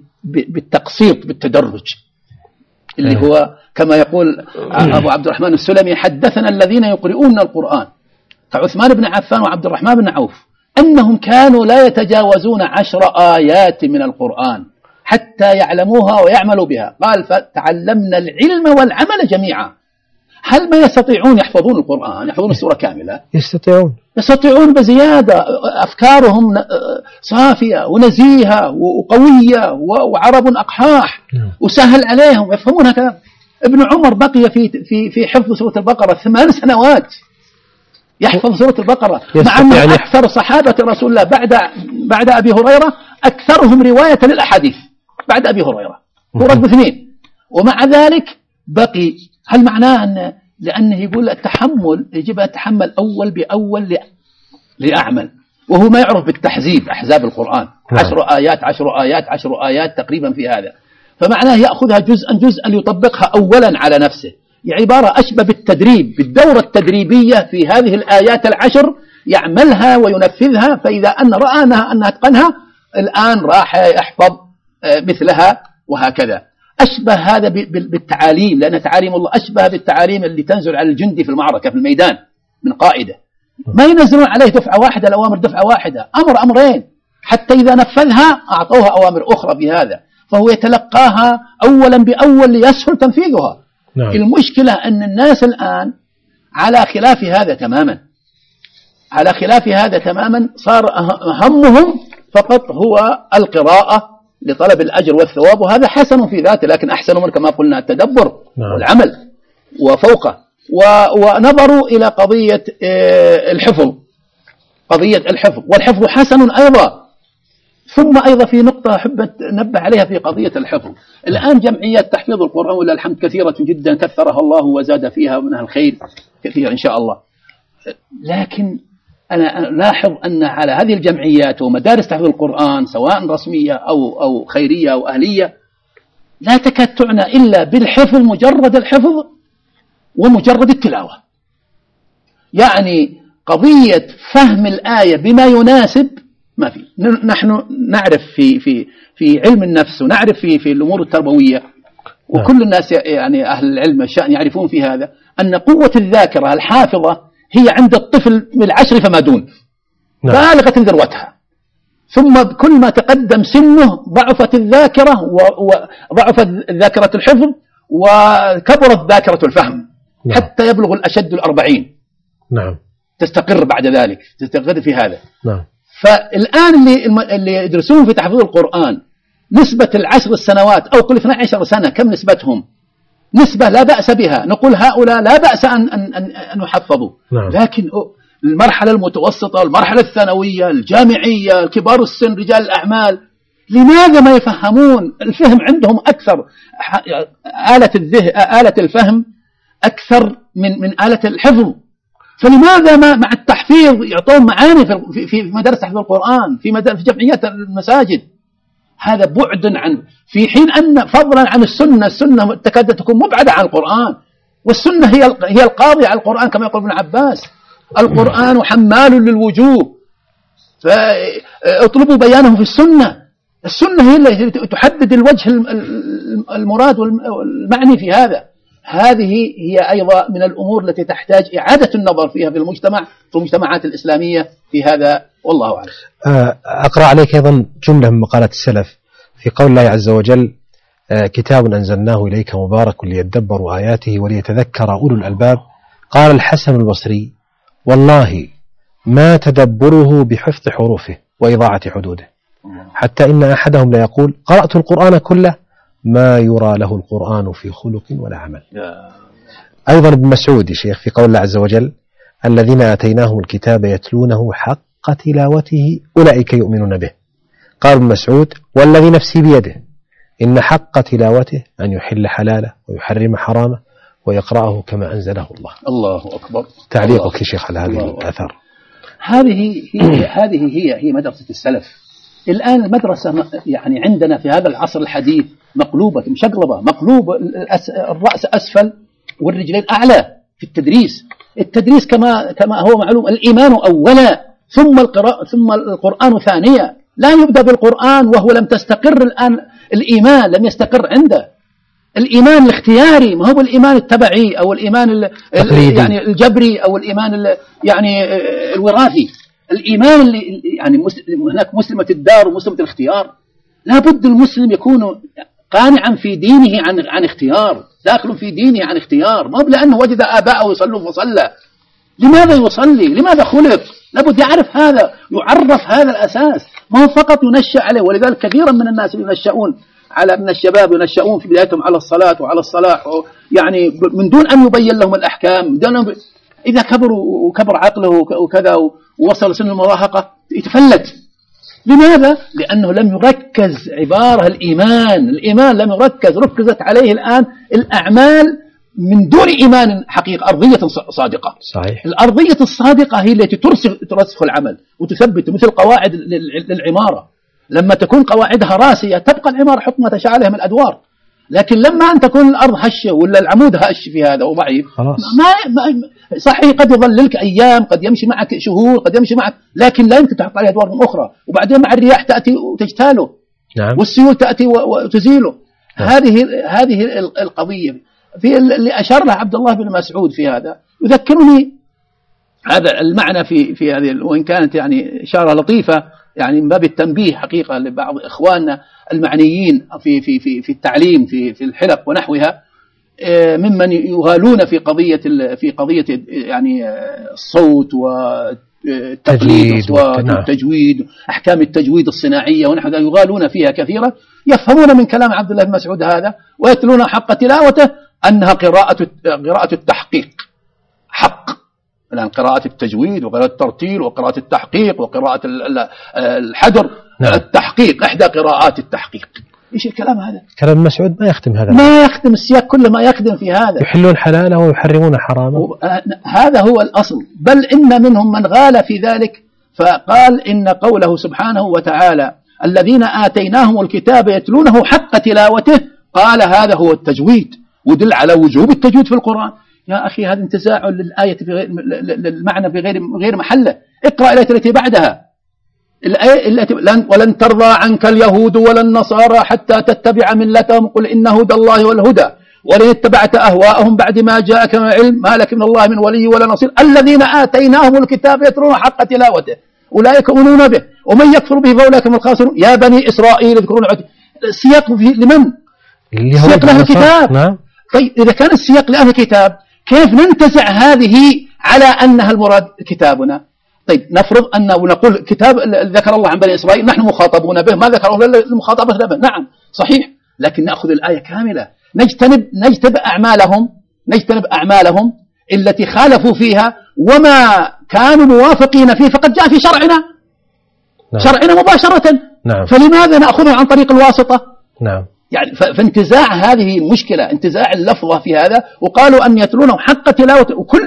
بالتقسيط بالتدرج، اللي هو كما يقول أبو عبد الرحمن السلمي: حدثنا الذين يقرؤون القرآن كعثمان بن عفان وعبد الرحمن بن عوف أنهم كانوا لا يتجاوزون عشر آيات من القرآن حتى يعلموها ويعملوا بها. قال: فتعلمنا العلم والعمل جميعا. هل ما يستطيعون يحفظون القرآن، يحفظون السورة كاملة؟ يستطيعون يستطيعون بزيادة. أفكارهم صافية ونزيهة وقوية وعرب أقحاح وسهل عليهم يفهمونها كلام. ابن عمر بقي في في في حفظ سورة البقرة ثمان سنوات يحفظ سورة البقرة، مع أن يعني أكثر صحابة رسول الله بعد بعد أبي هريرة أكثرهم رواية للأحاديث بعد أبي هريرة، هو رقم اثنين، ومع ذلك بقي. هل معناه أن لأنه يقول التحمل يجب أن أتحمل أول بأول لأعمل، وهو ما يعرف بالتحزيب أحزاب القرآن، عشر آيات عشر آيات عشر آيات تقريبا في هذا، فمعناه يأخذها جزءا جزءا يطبقها أولا على نفسه. عبارة أشبه بالتدريب، بالدورة التدريبية في هذه الآيات العشر يعملها وينفذها، فإذا أن رأى أنها, أنها أتقنها الآن راح يحفظ مثلها، وهكذا. أشبه هذا بالتعاليم، لأن تعاليم الله أشبه بالتعاليم اللي تنزل على الجندي في المعركة في الميدان من قائده، ما ينزلون عليه دفعة واحدة، الأوامر دفعة واحدة، أمر أمرين، حتى إذا نفذها أعطوها أوامر أخرى بهذا، فهو يتلقاها أولا بأول ليسهل تنفيذها. نعم. المشكلة أن الناس الآن على خلاف هذا تماما، على خلاف هذا تماما، صار همهم فقط هو القراءة لطلب الأجر والثواب، وهذا حسن في ذاته، لكن أحسن من كما قلنا التدبر. نعم. والعمل وفوقه، ونظروا إلى قضية الحفظ، قضية الحفظ، والحفظ حسن أيضا. ثم أيضا في نقطة أحب ننبه عليها في قضية الحفظ. الآن جمعيات تحفيظ القرآن ولله الحمد كثيرة جدا، كثرها الله وزاد فيها منها الخير كثير إن شاء الله، لكن أنا ألاحظ أن على هذه الجمعيات ومدارس تحفيظ القرآن سواء رسمية أو أو خيرية أو أهلية لا تكاد تعنى إلا بالحفظ، مجرد الحفظ ومجرد التلاوة. يعني قضية فهم الآية بما يناسب ما في. نحن نعرف في في في علم النفس، ونعرف في في الأمور التربوية، وكل الناس يعني أهل العلم الشأن يعرفون في هذا، أن قوة الذاكرة الحافظة هي عند الطفل من العشر فما دون، بالغة ذروتها، ثم كل ما تقدم سنه ضعفت الذاكرة وضعفت ذاكرة الحفظ وكبرت ذاكرة الفهم. نعم. حتى يبلغ الأشد الأربعين. نعم. تستقر بعد ذلك، تستقر في هذا. نعم. فالآن اللي اللي يدرسون في تحفيظ القرآن نسبة العشر السنوات أو كل اثنتي عشرة سنة كم نسبتهم؟ نسبة لا بأس بها، نقول هؤلاء لا بأس أن أن أن, أن يحفظوا. نعم. لكن المرحلة المتوسطة، المرحلة الثانوية، الجامعية، كبار السن، رجال الأعمال، لماذا ما يفهمون؟ الفهم عندهم أكثر، آلة الذهن آلة الفهم أكثر من من آلة الحفظ. فلماذا ما مع التحفيظ يعطون معاني في في مدارس تحفيظ القرآن، في مدارس في جمعيات المساجد؟ هذا بعد عن، في حين أن فضلا عن السنة، السنة تكاد تكون مبعدة عن القرآن، والسنة هي هي القاضية على القرآن كما يقول ابن عباس: القرآن حمال للوجوه، فاطلبوا بيانه في السنة. السنة هي التي تحدد الوجه المراد والمعني في هذا. هذه هي أيضا من الأمور التي تحتاج إعادة النظر فيها في المجتمع في المجتمعات الإسلامية في هذا، والله أعلم. أقرأ عليك أيضا جملة من مقالات السلف في قول الله عز وجل: كتاب أنزلناه إليك مبارك ليدبروا آياته وليتذكر أولو الألباب. قال الحسن البصري: والله ما تدبره بحفظ حروفه وإضاعة حدوده، حتى إن أحدهم لا يقول: قرأت القرآن كله، ما يرى له القرآن في خلق ولا عمل. أيضا ابن مسعود يا شيخ في قول الله عز وجل: الذين آتيناهم الكتاب يتلونه حق تلاوته أولئك يؤمنون به. قال ابن مسعود: والذي نفسي بيده إن حق تلاوته أن يحل حلاله ويحرم حرامه ويقرأه كما أنزله الله. الله أكبر. تعليقك يا شيخ على هذه الآثار؟ هذه هي هذه هي هي مدرسة السلف. الآن المدرسة يعني عندنا في هذا العصر الحديث مقلوبة مشقلبة، مقلوب الرأس أسفل والرجلين أعلى في التدريس. التدريس كما كما هو معلوم، الإيمان أولا ثم القراءة ثم القرآن ثانيا. لا يبدأ بالقرآن وهو لم تستقر الآن الإيمان، لم يستقر عنده الإيمان الاختياري، ما هو الإيمان التبعي أو الإيمان يعني الجبري أو الإيمان يعني الوراثي. الإيمان اللي يعني هناك مسلمة الدار ومسلمة الاختيار. لا بد المسلم يكون قانعا في دينه عن عن اختيار، داخل في دينه عن اختيار، ما لأنه وجد آباءه يصلون فصلى. لماذا يصلي؟ لماذا خلق؟ لابد يعرف هذا، يعرف هذا الأساس، ما هو فقط ينشأ عليه. ولذلك كثيرا من الناس ينشأون على من الشباب ينشأون في بدايتهم على الصلاة وعلى الصلاح، يعني من دون أن يبين لهم الأحكام. دون إذا كبروا وكبر عقله وكذا ووصل سن المراهقة يتفلت. لماذا؟ لأنه لم يركز عبارة الإيمان. الإيمان لم يركز، ركزت عليه الآن الأعمال من دون إيمان حقيقة أرضية صادقة. صحيح. الأرضية الصادقة هي التي ترسخ ترسخ العمل وتثبت، مثل قواعد للعمارة. لما تكون قواعدها راسية تبقى العمارة حكم ما تشاء عليها من الأدوار. لكن لما أن تكون الأرض هشة ولا العمود هش في هذا وضعيف، ما ما صحيح قد يظللك أيام، قد يمشي معك شهور، قد يمشي معك، لكن لا يمكن تحط عليه أدوار أخرى. وبعدين مع الرياح تأتي وتجتاله. نعم. والسيول تأتي وتزيله. نعم. هذه هذه القضية في اللي أشار لها عبد الله بن مسعود في هذا يذكرني هذا المعنى في في هذه، وإن كانت يعني إشارة لطيفة يعني من باب التنبيه حقيقة لبعض إخواننا المعنيين في في في في التعليم في في الحلق ونحوها، ممن يغالون في قضية في قضية يعني الصوت والتقليد والتجويد، أحكام التجويد الصناعية ونحو ذلك، يغالون فيها كثيرا. يفهمون من كلام عبد الله بن مسعود هذا ويتلون حق تلاوته أنها قراءة قراءة التحقيق حق. الآن قراءة التجويد وقراءة الترتيل وقراءة التحقيق وقراءة الحدر. نعم. التحقيق إحدى قراءات التحقيق. إيش الكلام هذا؟ كلام مسعود ما يختم هذا، ما يختم السياق كله، ما يخدم في هذا. يحلون حلاله ويحرمون حرامه. هذا هو الأصل. بل إن منهم من غال في ذلك فقال إن قوله سبحانه وتعالى الذين آتيناهم الكتاب يتلونه حق تلاوته، قال هذا هو التجويد، ودل على وجوب التجويد في القرآن. يا أخي هذا انتزاع للآية في غير للمعنى في غير غير محله. اقرأ الآية التي بعدها، الآية التي ولن ترضى عنك اليهود ولا النصارى حتى تتبع ملتهم قل إن هدى الله والهدى ولن اتبعت أهواءهم بعد ما جاءك من علم ما لك من الله من ولي ولا نصير الذين آتيناهم الكتاب يتلون حق تلاوته أولئك يؤمنون به ومن يكفر به فأولئك هم الخاسرون. يا بني إسرائيل اذكرون السياق لمن؟ السياق لأهل الكتاب. نعم. طيب إذا كان السياق لأهل الكتاب كيف ننتزع هذه على أنها المراد كتابنا؟ طيب نفرض أن ونقول كتاب ذكر الله عن بني إسرائيل نحن مخاطبون به، ما ذكره المخاطبة به. نعم صحيح، لكن نأخذ الآية كاملة، نجتنب نجتنب أعمالهم نجتنب أعمالهم التي خالفوا فيها وما كانوا موافقين فيه فقد جاء في شرعنا. نعم. شرعنا مباشرة. نعم. فلماذا نأخذه عن طريق الواسطة؟ نعم. يعني فانتزاع هذه المشكلة، انتزاع اللفظة في هذا، وقالوا أن يتلونه حق تلاوته. وكل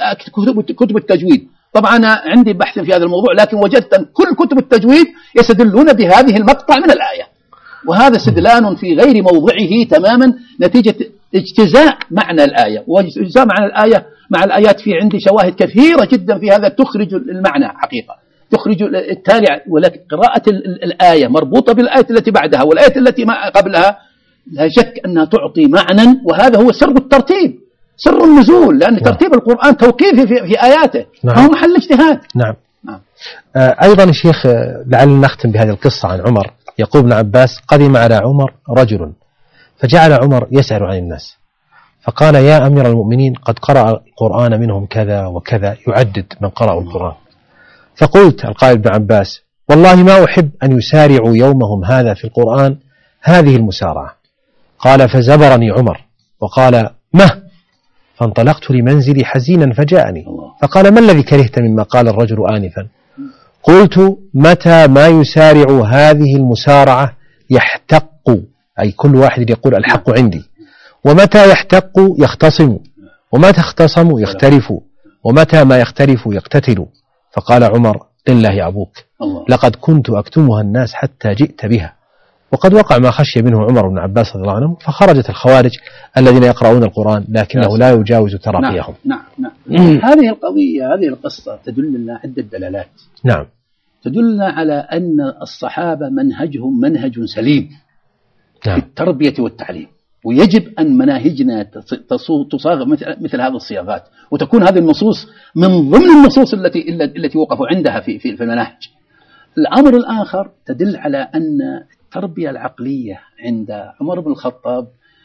كتب التجويد طبعا أنا عندي بحث في هذا الموضوع، لكن وجدت أن كل كتب التجويد يستدلون بهذه المقطع من الآية، وهذا استدلال في غير موضعه تماما نتيجة اجتزاء معنى الآية. واجتزاء معنى الآية مع الآيات في عندي شواهد كثيرة جدا في هذا تخرج المعنى حقيقة. تخرج التالي، ولكن قراءة الآية مربوطة بالآية التي بعدها والآية التي قبلها لا شك أنها تعطي معنى، وهذا هو سر الترتيب، سر النزول، لأن نعم. ترتيب القرآن توقيفي في, في آياته، نعم. فهو محل اجتهاد. نعم. نعم. آه أيضا يا شيخ، لعلنا نختم بهذه القصة عن عمر. يقول ابن عباس: قدم على عمر رجل فجعل عمر يسأل عن الناس، فقال: يا أمير المؤمنين، قد قرأ القرآن منهم كذا وكذا، يعدد من قرأوا القرآن. فقلت القائل ابن عباس: والله ما أحب أن يسارعوا يومهم هذا في القرآن هذه المسارعة. قال: فزبرني عمر وقال: مه. فانطلقت لمنزلي حزينا فجاءني فقال: ما الذي كرهت مما قال الرجل آنفا؟ قلت: متى ما يسارع هذه المسارعة يحتق، أي كل واحد يقول الحق عندي، ومتى يحتق يختصم، ومتى اختصم يختلف، ومتى ما يختلف يقتتل. فقال عمر: لله أبوك، لقد كنت أكتمها الناس حتى جئت بها. وقد وقع ما خشي منه عمر بن عباس رضي الله عنه، فخرجت الخوارج الذين يقرؤون القرآن لكنه لا يجاوز تراقيهم. نعم نعم, نعم. هذه القضية، هذه القصة تدل لنا عدة دلالات. نعم. تدلنا على أن الصحابة منهجهم منهج سليم نعم. في التربية والتعليم، ويجب أن مناهجنا تصاغ مثل, مثل هذه الصياغات، وتكون هذه النصوص من ضمن النصوص التي التي وقفوا عندها في في المناهج. الأمر الآخر تدل على أن التربية العقلية عند عمر بن الخطاب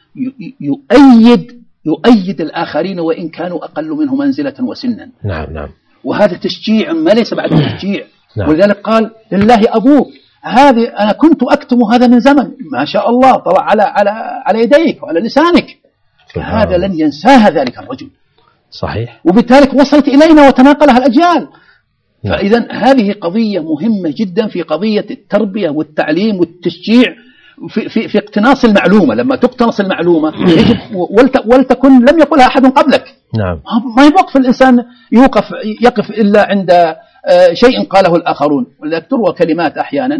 يؤيد يؤيد الآخرين وإن كانوا أقل منه منزلة وسنا. نعم نعم. وهذا تشجيع ما ليس بعد تشجيع. نعم. ولذلك قال: لله أبوك، هذه أنا كنت أكتم هذا من زمن، ما شاء الله طلع على على على يديك وعلى لسانك، هذا لن ينساها ذلك الرجل. صحيح. وبالتالي وصلت إلينا وتناقلها الأجيال. فإذا هذه قضية مهمة جدا في قضية التربية والتعليم والتشجيع في, في, في اقتناص المعلومة. لما تقتنص المعلومة يجب ولتكن لم يقلها أحد قبلك. نعم. ما يوقف الإنسان يوقف يقف إلا عند شيء قاله الآخرون. ولذلك تروى كلمات أحيانا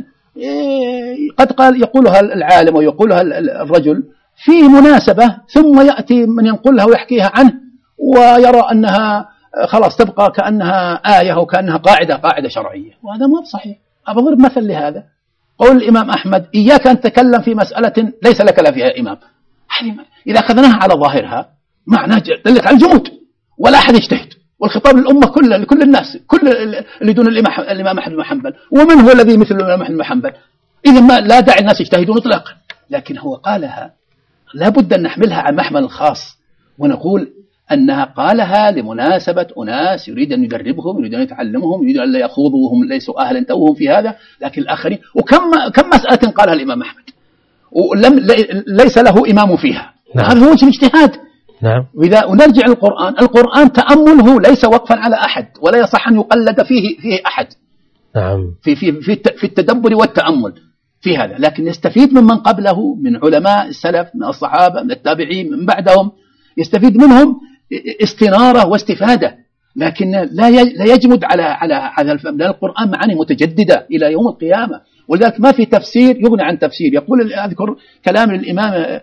قد قال يقولها العالم ويقولها الرجل في مناسبة، ثم يأتي من ينقلها ويحكيها عنه ويرى أنها خلاص تبقى كأنها آية أو كأنها قاعدة قاعدة شرعية، وهذا ما بصحيح. أضرب مثل لهذا، قول الإمام أحمد: إياك أن تتكلم في مسألة ليس لك لا فيها إمام. إذا أخذناها على ظاهرها معناه دلت على الجمود، ولا أحد يجتهد، والخطاب للأمة كلها لكل الناس، كل اللي دون الإمام أحمد بن حنبل، ومن هو الذي مثل الإمام أحمد بن حنبل؟ إذا ما لا داعي الناس يجتهدون إطلاقا. لكن هو قالها لا بد أن نحملها على محمل خاص، ونقول أنها قالها لمناسبة أناس يريد أن يدربهم، يريد أن يتعلمهم، يريد أن لا يخوضوا وهم ليسوا أهلا توهم في هذا. لكن الآخرين، وكم كم مسألة قالها الإمام أحمد ولم ليس له إمام فيها. نعم. هذا هو وجه الاجتهاد. نعم. وإذا نرجع للقرآن، القرآن تأمله ليس وقفا على أحد، ولا يصح أن يقلد فيه فيه أحد. نعم. في في في في التدبر والتأمل في هذا، لكن يستفيد من من قبله، من علماء السلف، من الصحابة، من التابعين، من بعدهم، يستفيد منهم استنارة واستفادة. لكن لا لا يجمد على على على الفهم، لأن القرآن معاني متجددة إلى يوم القيامة، ولذلك ما في تفسير يغني عن تفسير. يقول أذكر كلام الإمام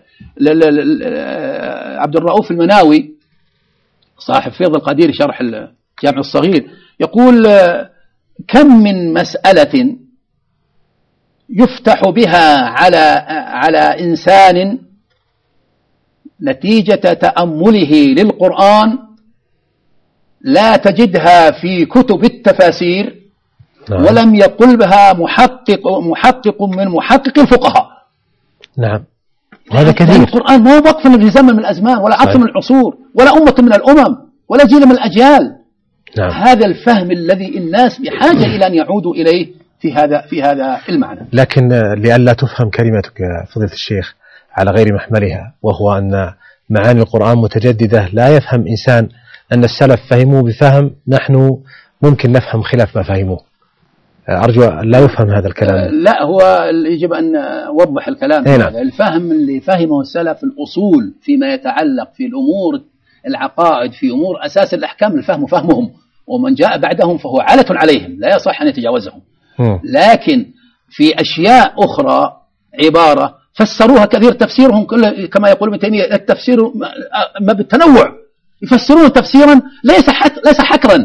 عبد الرؤوف المناوي صاحب فيض القدير شرح الجامع الصغير، يقول: كم من مسألة يفتح بها على على إنسان نتيجة تأمله للقرآن لا تجدها في كتب التفاسير. نعم. ولم يقل بها محقق محقق من محقق الفقهاء. نعم. هذا كثير. القرآن ما وقف في زمن من الأزمان، ولا عصر من العصور، ولا أمة من الأمم، ولا جيل من الأجيال. نعم. هذا الفهم الذي الناس بحاجة إلى أن يعودوا إليه في هذا في هذا المعنى. لكن لئلا تفهم كلمتك يا فضيلة الشيخ على غير محملها، وهو أن معاني القرآن متجددة، لا يفهم إنسان أن السلف فهموا بفهم نحن ممكن نفهم خلاف ما فهموه. أرجو أن لا يفهم هذا الكلام. لا، هو يجب أن نوضح الكلام. هذا الفهم اللي فهمه السلف الأصول فيما يتعلق في الأمور العقائد، في أمور أساس الأحكام، الفهم فهمهم، ومن جاء بعدهم فهو عالة عليهم لا يصح أن يتجاوزهم. لكن في أشياء أخرى عبارة فسروها كثير، تفسيرهم كما يقول ابن تيمية التفسير ما بالتنوع، يفسرون تفسيرا ليس ليس حكرا،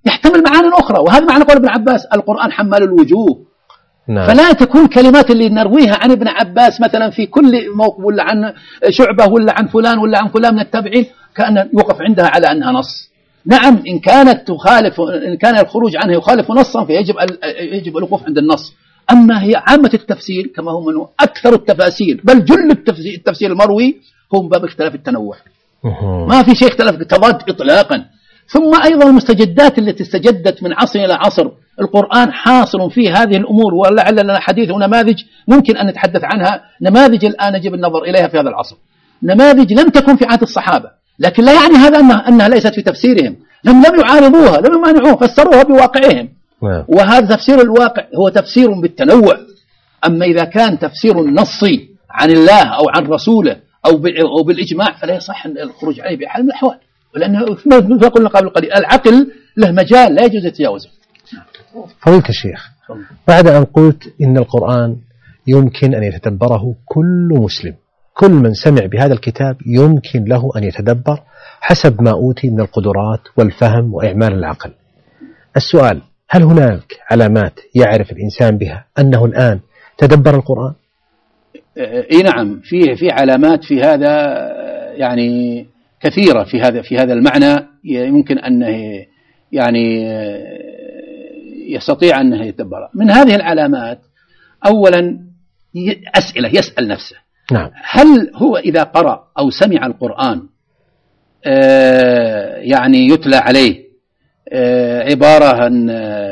يحتمل معاني أخرى، وهذا معنى قول ابن عباس القرآن حمال الوجوه. نعم. فلا تكون كلمات اللي نرويها عن ابن عباس مثلا في كل موقف، ولا عن شعبة، ولا عن فلان، ولا عن فلان من التابعين، كأن يوقف عندها على أنها نص. نعم، إن كانت تخالف، إن كان الخروج عنها يخالف نصا فيجب يجب الوقوف عند النص. أما هي عامة التفسير كما هو من أكثر التفاسير، بل جل التفسير, التفسير المروي هو من باب اختلاف التنوع. ما في شيء اختلاف التضاد إطلاقا. ثم أيضا المستجدات التي استجدت من عصر إلى عصر، القرآن حاصل في هذه الأمور، ولعل لنا حديث ونماذج ممكن أن نتحدث عنها، نماذج الآن يجب النظر إليها في هذا العصر، نماذج لم تكن في عهد الصحابة، لكن لا يعني هذا أنها, أنها ليست في تفسيرهم، لم لم يعارضوها، لم يمانعوها، فسروها بواقعهم. وهذا تفسير الواقع هو تفسير بالتنوع. أما إذا كان تفسير نصي عن الله أو عن رسوله أو بالإجماع فلا يصح الخروج عليه بحال من الأحوال، لأنه مثل قلنا قبل قليل العقل له مجال لا يجوز يتجاوزه. فضيلة الشيخ، بعد أن قلت إن القرآن يمكن أن يتدبره كل مسلم، كل من سمع بهذا الكتاب يمكن له أن يتدبر حسب ما أوتي من القدرات والفهم وإعمال العقل. السؤال: هل هناك علامات يعرف الإنسان بها أنه الآن تدبر القرآن؟ إيه نعم، في في علامات في هذا يعني كثيرة في هذا في هذا المعنى، يمكن أنه يعني يستطيع أنه يتدبر. من هذه العلامات أولا أسئلة يسأل نفسه. نعم. هل هو إذا قرأ أو سمع القرآن يعني يتلى عليه عبارة أن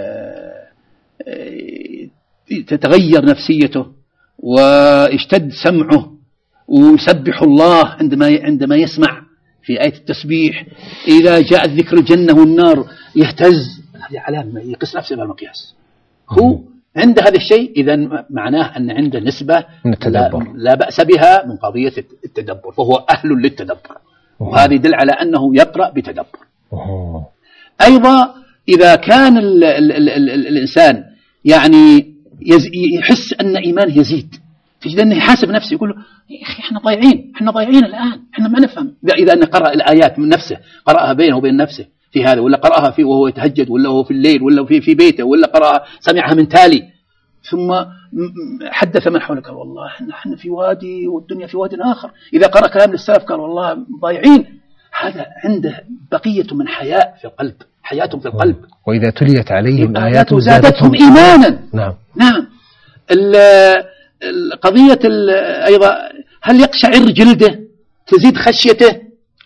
تتغير نفسيته ويشتد سمعه ويسبح الله عندما عندما يسمع في آية التسبيح، إذا جاء ذكر الجنة والنار يهتز، هذه علامة يقيس نفسه بالمقياس. هو عند هذا الشيء إذا معناه أن عنده نسبة لا, لا بأس بها من قضية التدبر، فهو أهل للتدبر، وهذا يدل على أنه يقرأ بتدبر. أيضا إذا كان ال ال ال ال ال الإنسان يعني يحس أن إيمانه يزيد، تجد أنه يحاسب نفسه يقول له يا أخي إحنا ضايعين، إحنا ضايعين الآن، إحنا ما نفهم. إذا أنه قرأ الآيات من نفسه، قرأها بينه وبين نفسه في هذا، ولا قرأها في وهو يتهجد، ولا هو في الليل، ولا في في بيته، ولا قرأها سمعها من تالي، ثم حدث من حولك قال والله نحن في وادي والدنيا في وادي آخر. إذا قرأ كلام للسلف قال والله ضايعين. هذا عنده بقية من حياء في القلب، حياتهم في القلب. وإذا تليت عليهم آياته زادتهم إيمانا. نعم نعم. القضية أيضا هل يقشعر جلده، تزيد خشيته،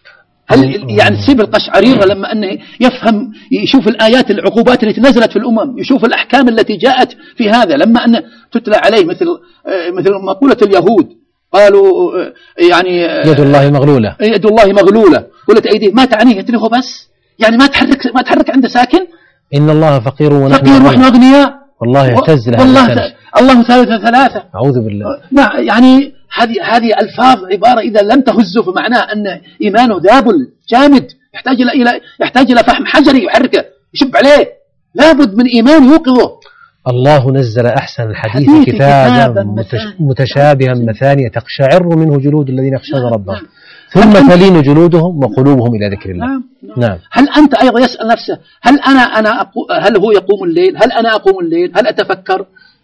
هل يعني تصيب القشعريرة لما أنه يفهم، يشوف الآيات العقوبات التي نزلت في الأمم، يشوف الأحكام التي جاءت في هذا، لما أنه تتلى عليه مثل مثل مقولة اليهود قالوا يعني يد الله مغلولة، يد الله مغلولة، قلت أيديه، ما تعنيه يتلغه بس، يعني ما تحرك ما تحرك عنده ساكن. إن الله فقير ونحن فقير ونحن أغنياء، والله يهتز له والله الله ثالث ثلاثة، أعوذ بالله. نعم، يعني هذه هذه ألفاظ عبارة إذا لم تهزه فمعناه أن إيمانه ذابل جامد، يحتاج إلى إلى يحتاج إلى فهم حجري يحركه يشب عليه، لابد من إيمان يوقظه. الله نزل أحسن الحديث كتابا متشابها مثانية تقشعر منه جلود الذين يخشون ربهم ثم تلين جلودهم وقلوبهم إلى ذكر الله. نعم. نعم. هل أنت أيضا يسأل نفسه هل أنا أنا أقو... هل هو يقوم الليل؟ هل أنا أقوم الليل؟ هل أتفكر؟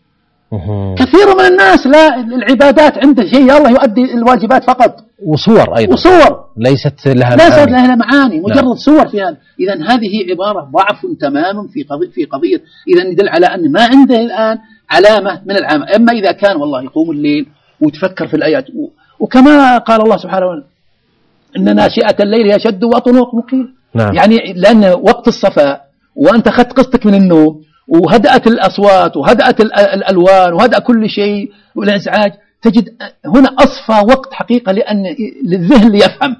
أه. كثير من الناس لا العبادات عنده شيء الله يؤدي الواجبات فقط، وصور أيضا، وصور ليست لها ليست معاني. لها معاني، مجرد نعم. صور في هذا. إذا هذه عبارة ضعف تماما في قضية في قضية إذا يدل على أن ما عنده الآن علامة من العامة. أما إذا كان والله يقوم الليل وتفكر في الآيات، وكما قال الله سبحانه وتعالى إن ناشئة الليل يشد وطنوق مقيل. نعم. يعني لأن وقت الصفاء وأنت أخذت قسطك من النوم وهدأت الأصوات وهدأت الألوان وهدأ كل شيء والإزعاج، تجد هنا أصفى وقت حقيقة لأن للذهن ليفهم.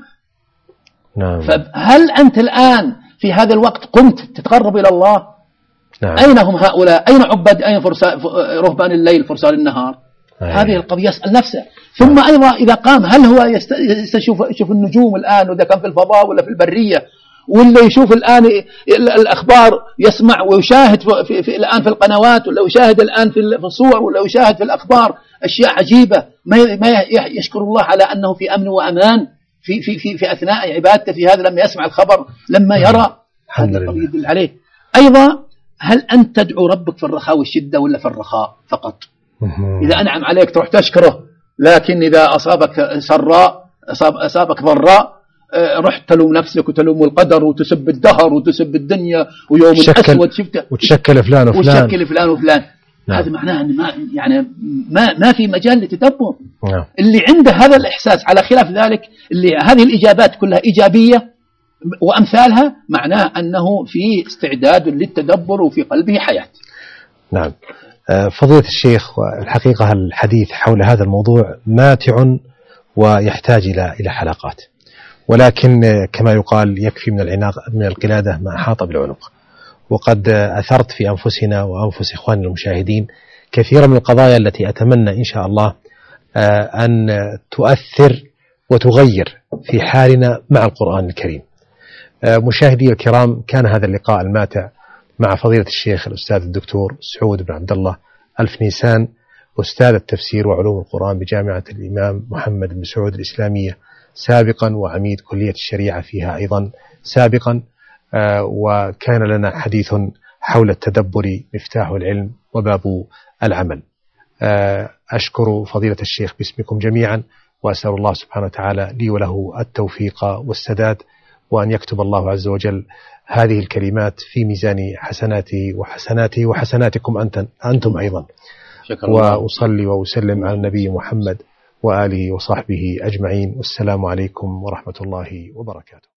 نعم. فهل أنت الآن في هذا الوقت قمت تتقرب إلى الله؟ نعم. أين هم هؤلاء؟ أين عباد؟ أين رهبان الليل فرسان النهار؟ أيه. هذه القضية يسأل نفسه. ثم أيضا إذا قام هل هو يستشوف يشوف النجوم الآن، وإذا كان في الفضاء ولا في البرية، ولا يشوف الآن الأخبار، يسمع ويشاهد في, في الآن في القنوات، ولا يشاهد الآن في الصور، ولا يشاهد في الأخبار أشياء عجيبة، ما ما يشكر الله على أنه في أمن وأمان في في في, في أثناء عبادته في هذا، لما يسمع الخبر، لما يرى، هذا يدل عليه. أيضا هل أنت تدعو ربك في الرخاء والشدة ولا في الرخاء فقط؟ إذا أنعم عليك تروح تشكره، لكن إذا أصابك سراء أصاب أصابك ضراء رحت تلوم نفسك وتلوم القدر وتسب الدهر وتسب الدنيا ويوم الأسود شفته وتشكل فلان وفلان وتشكل فلان وفلان. نعم. هذا معناه أن ما يعني ما ما في مجال للتدبر. نعم. اللي عنده هذا الإحساس على خلاف ذلك، اللي هذه الإجابات كلها إيجابية وأمثالها، معناه أنه في استعداد للتدبر وفي قلبه حياة. نعم. فضيلة الشيخ، والحقيقة الحديث حول هذا الموضوع ماتع ويحتاج إلى إلى حلقات، ولكن كما يقال يكفي من العناق من القلادة ما أحاط بالعنق. وقد أثرت في أنفسنا وأنفس إخواننا المشاهدين كثيرا من القضايا التي أتمنى إن شاء الله أن تؤثر وتغير في حالنا مع القرآن الكريم. مشاهدي الكرام، كان هذا اللقاء الماتع مع فضيلة الشيخ الأستاذ الدكتور سعود بن عبد الله ألف نيسان، أستاذ التفسير وعلوم القرآن بجامعة الإمام محمد بن سعود الإسلامية سابقا، وعميد كلية الشريعة فيها أيضا سابقا. آه وكان لنا حديث حول التدبر مفتاح العلم وباب العمل. آه أشكر فضيلة الشيخ باسمكم جميعا، وأسأل الله سبحانه وتعالى لي وله التوفيق والسداد، وأن يكتب الله عز وجل هذه الكلمات في ميزان حسناته وحسناته وحسناتكم أنت أنتم أيضا. وأصلي وأسلم على النبي محمد وآله وصحبه أجمعين، والسلام عليكم ورحمة الله وبركاته.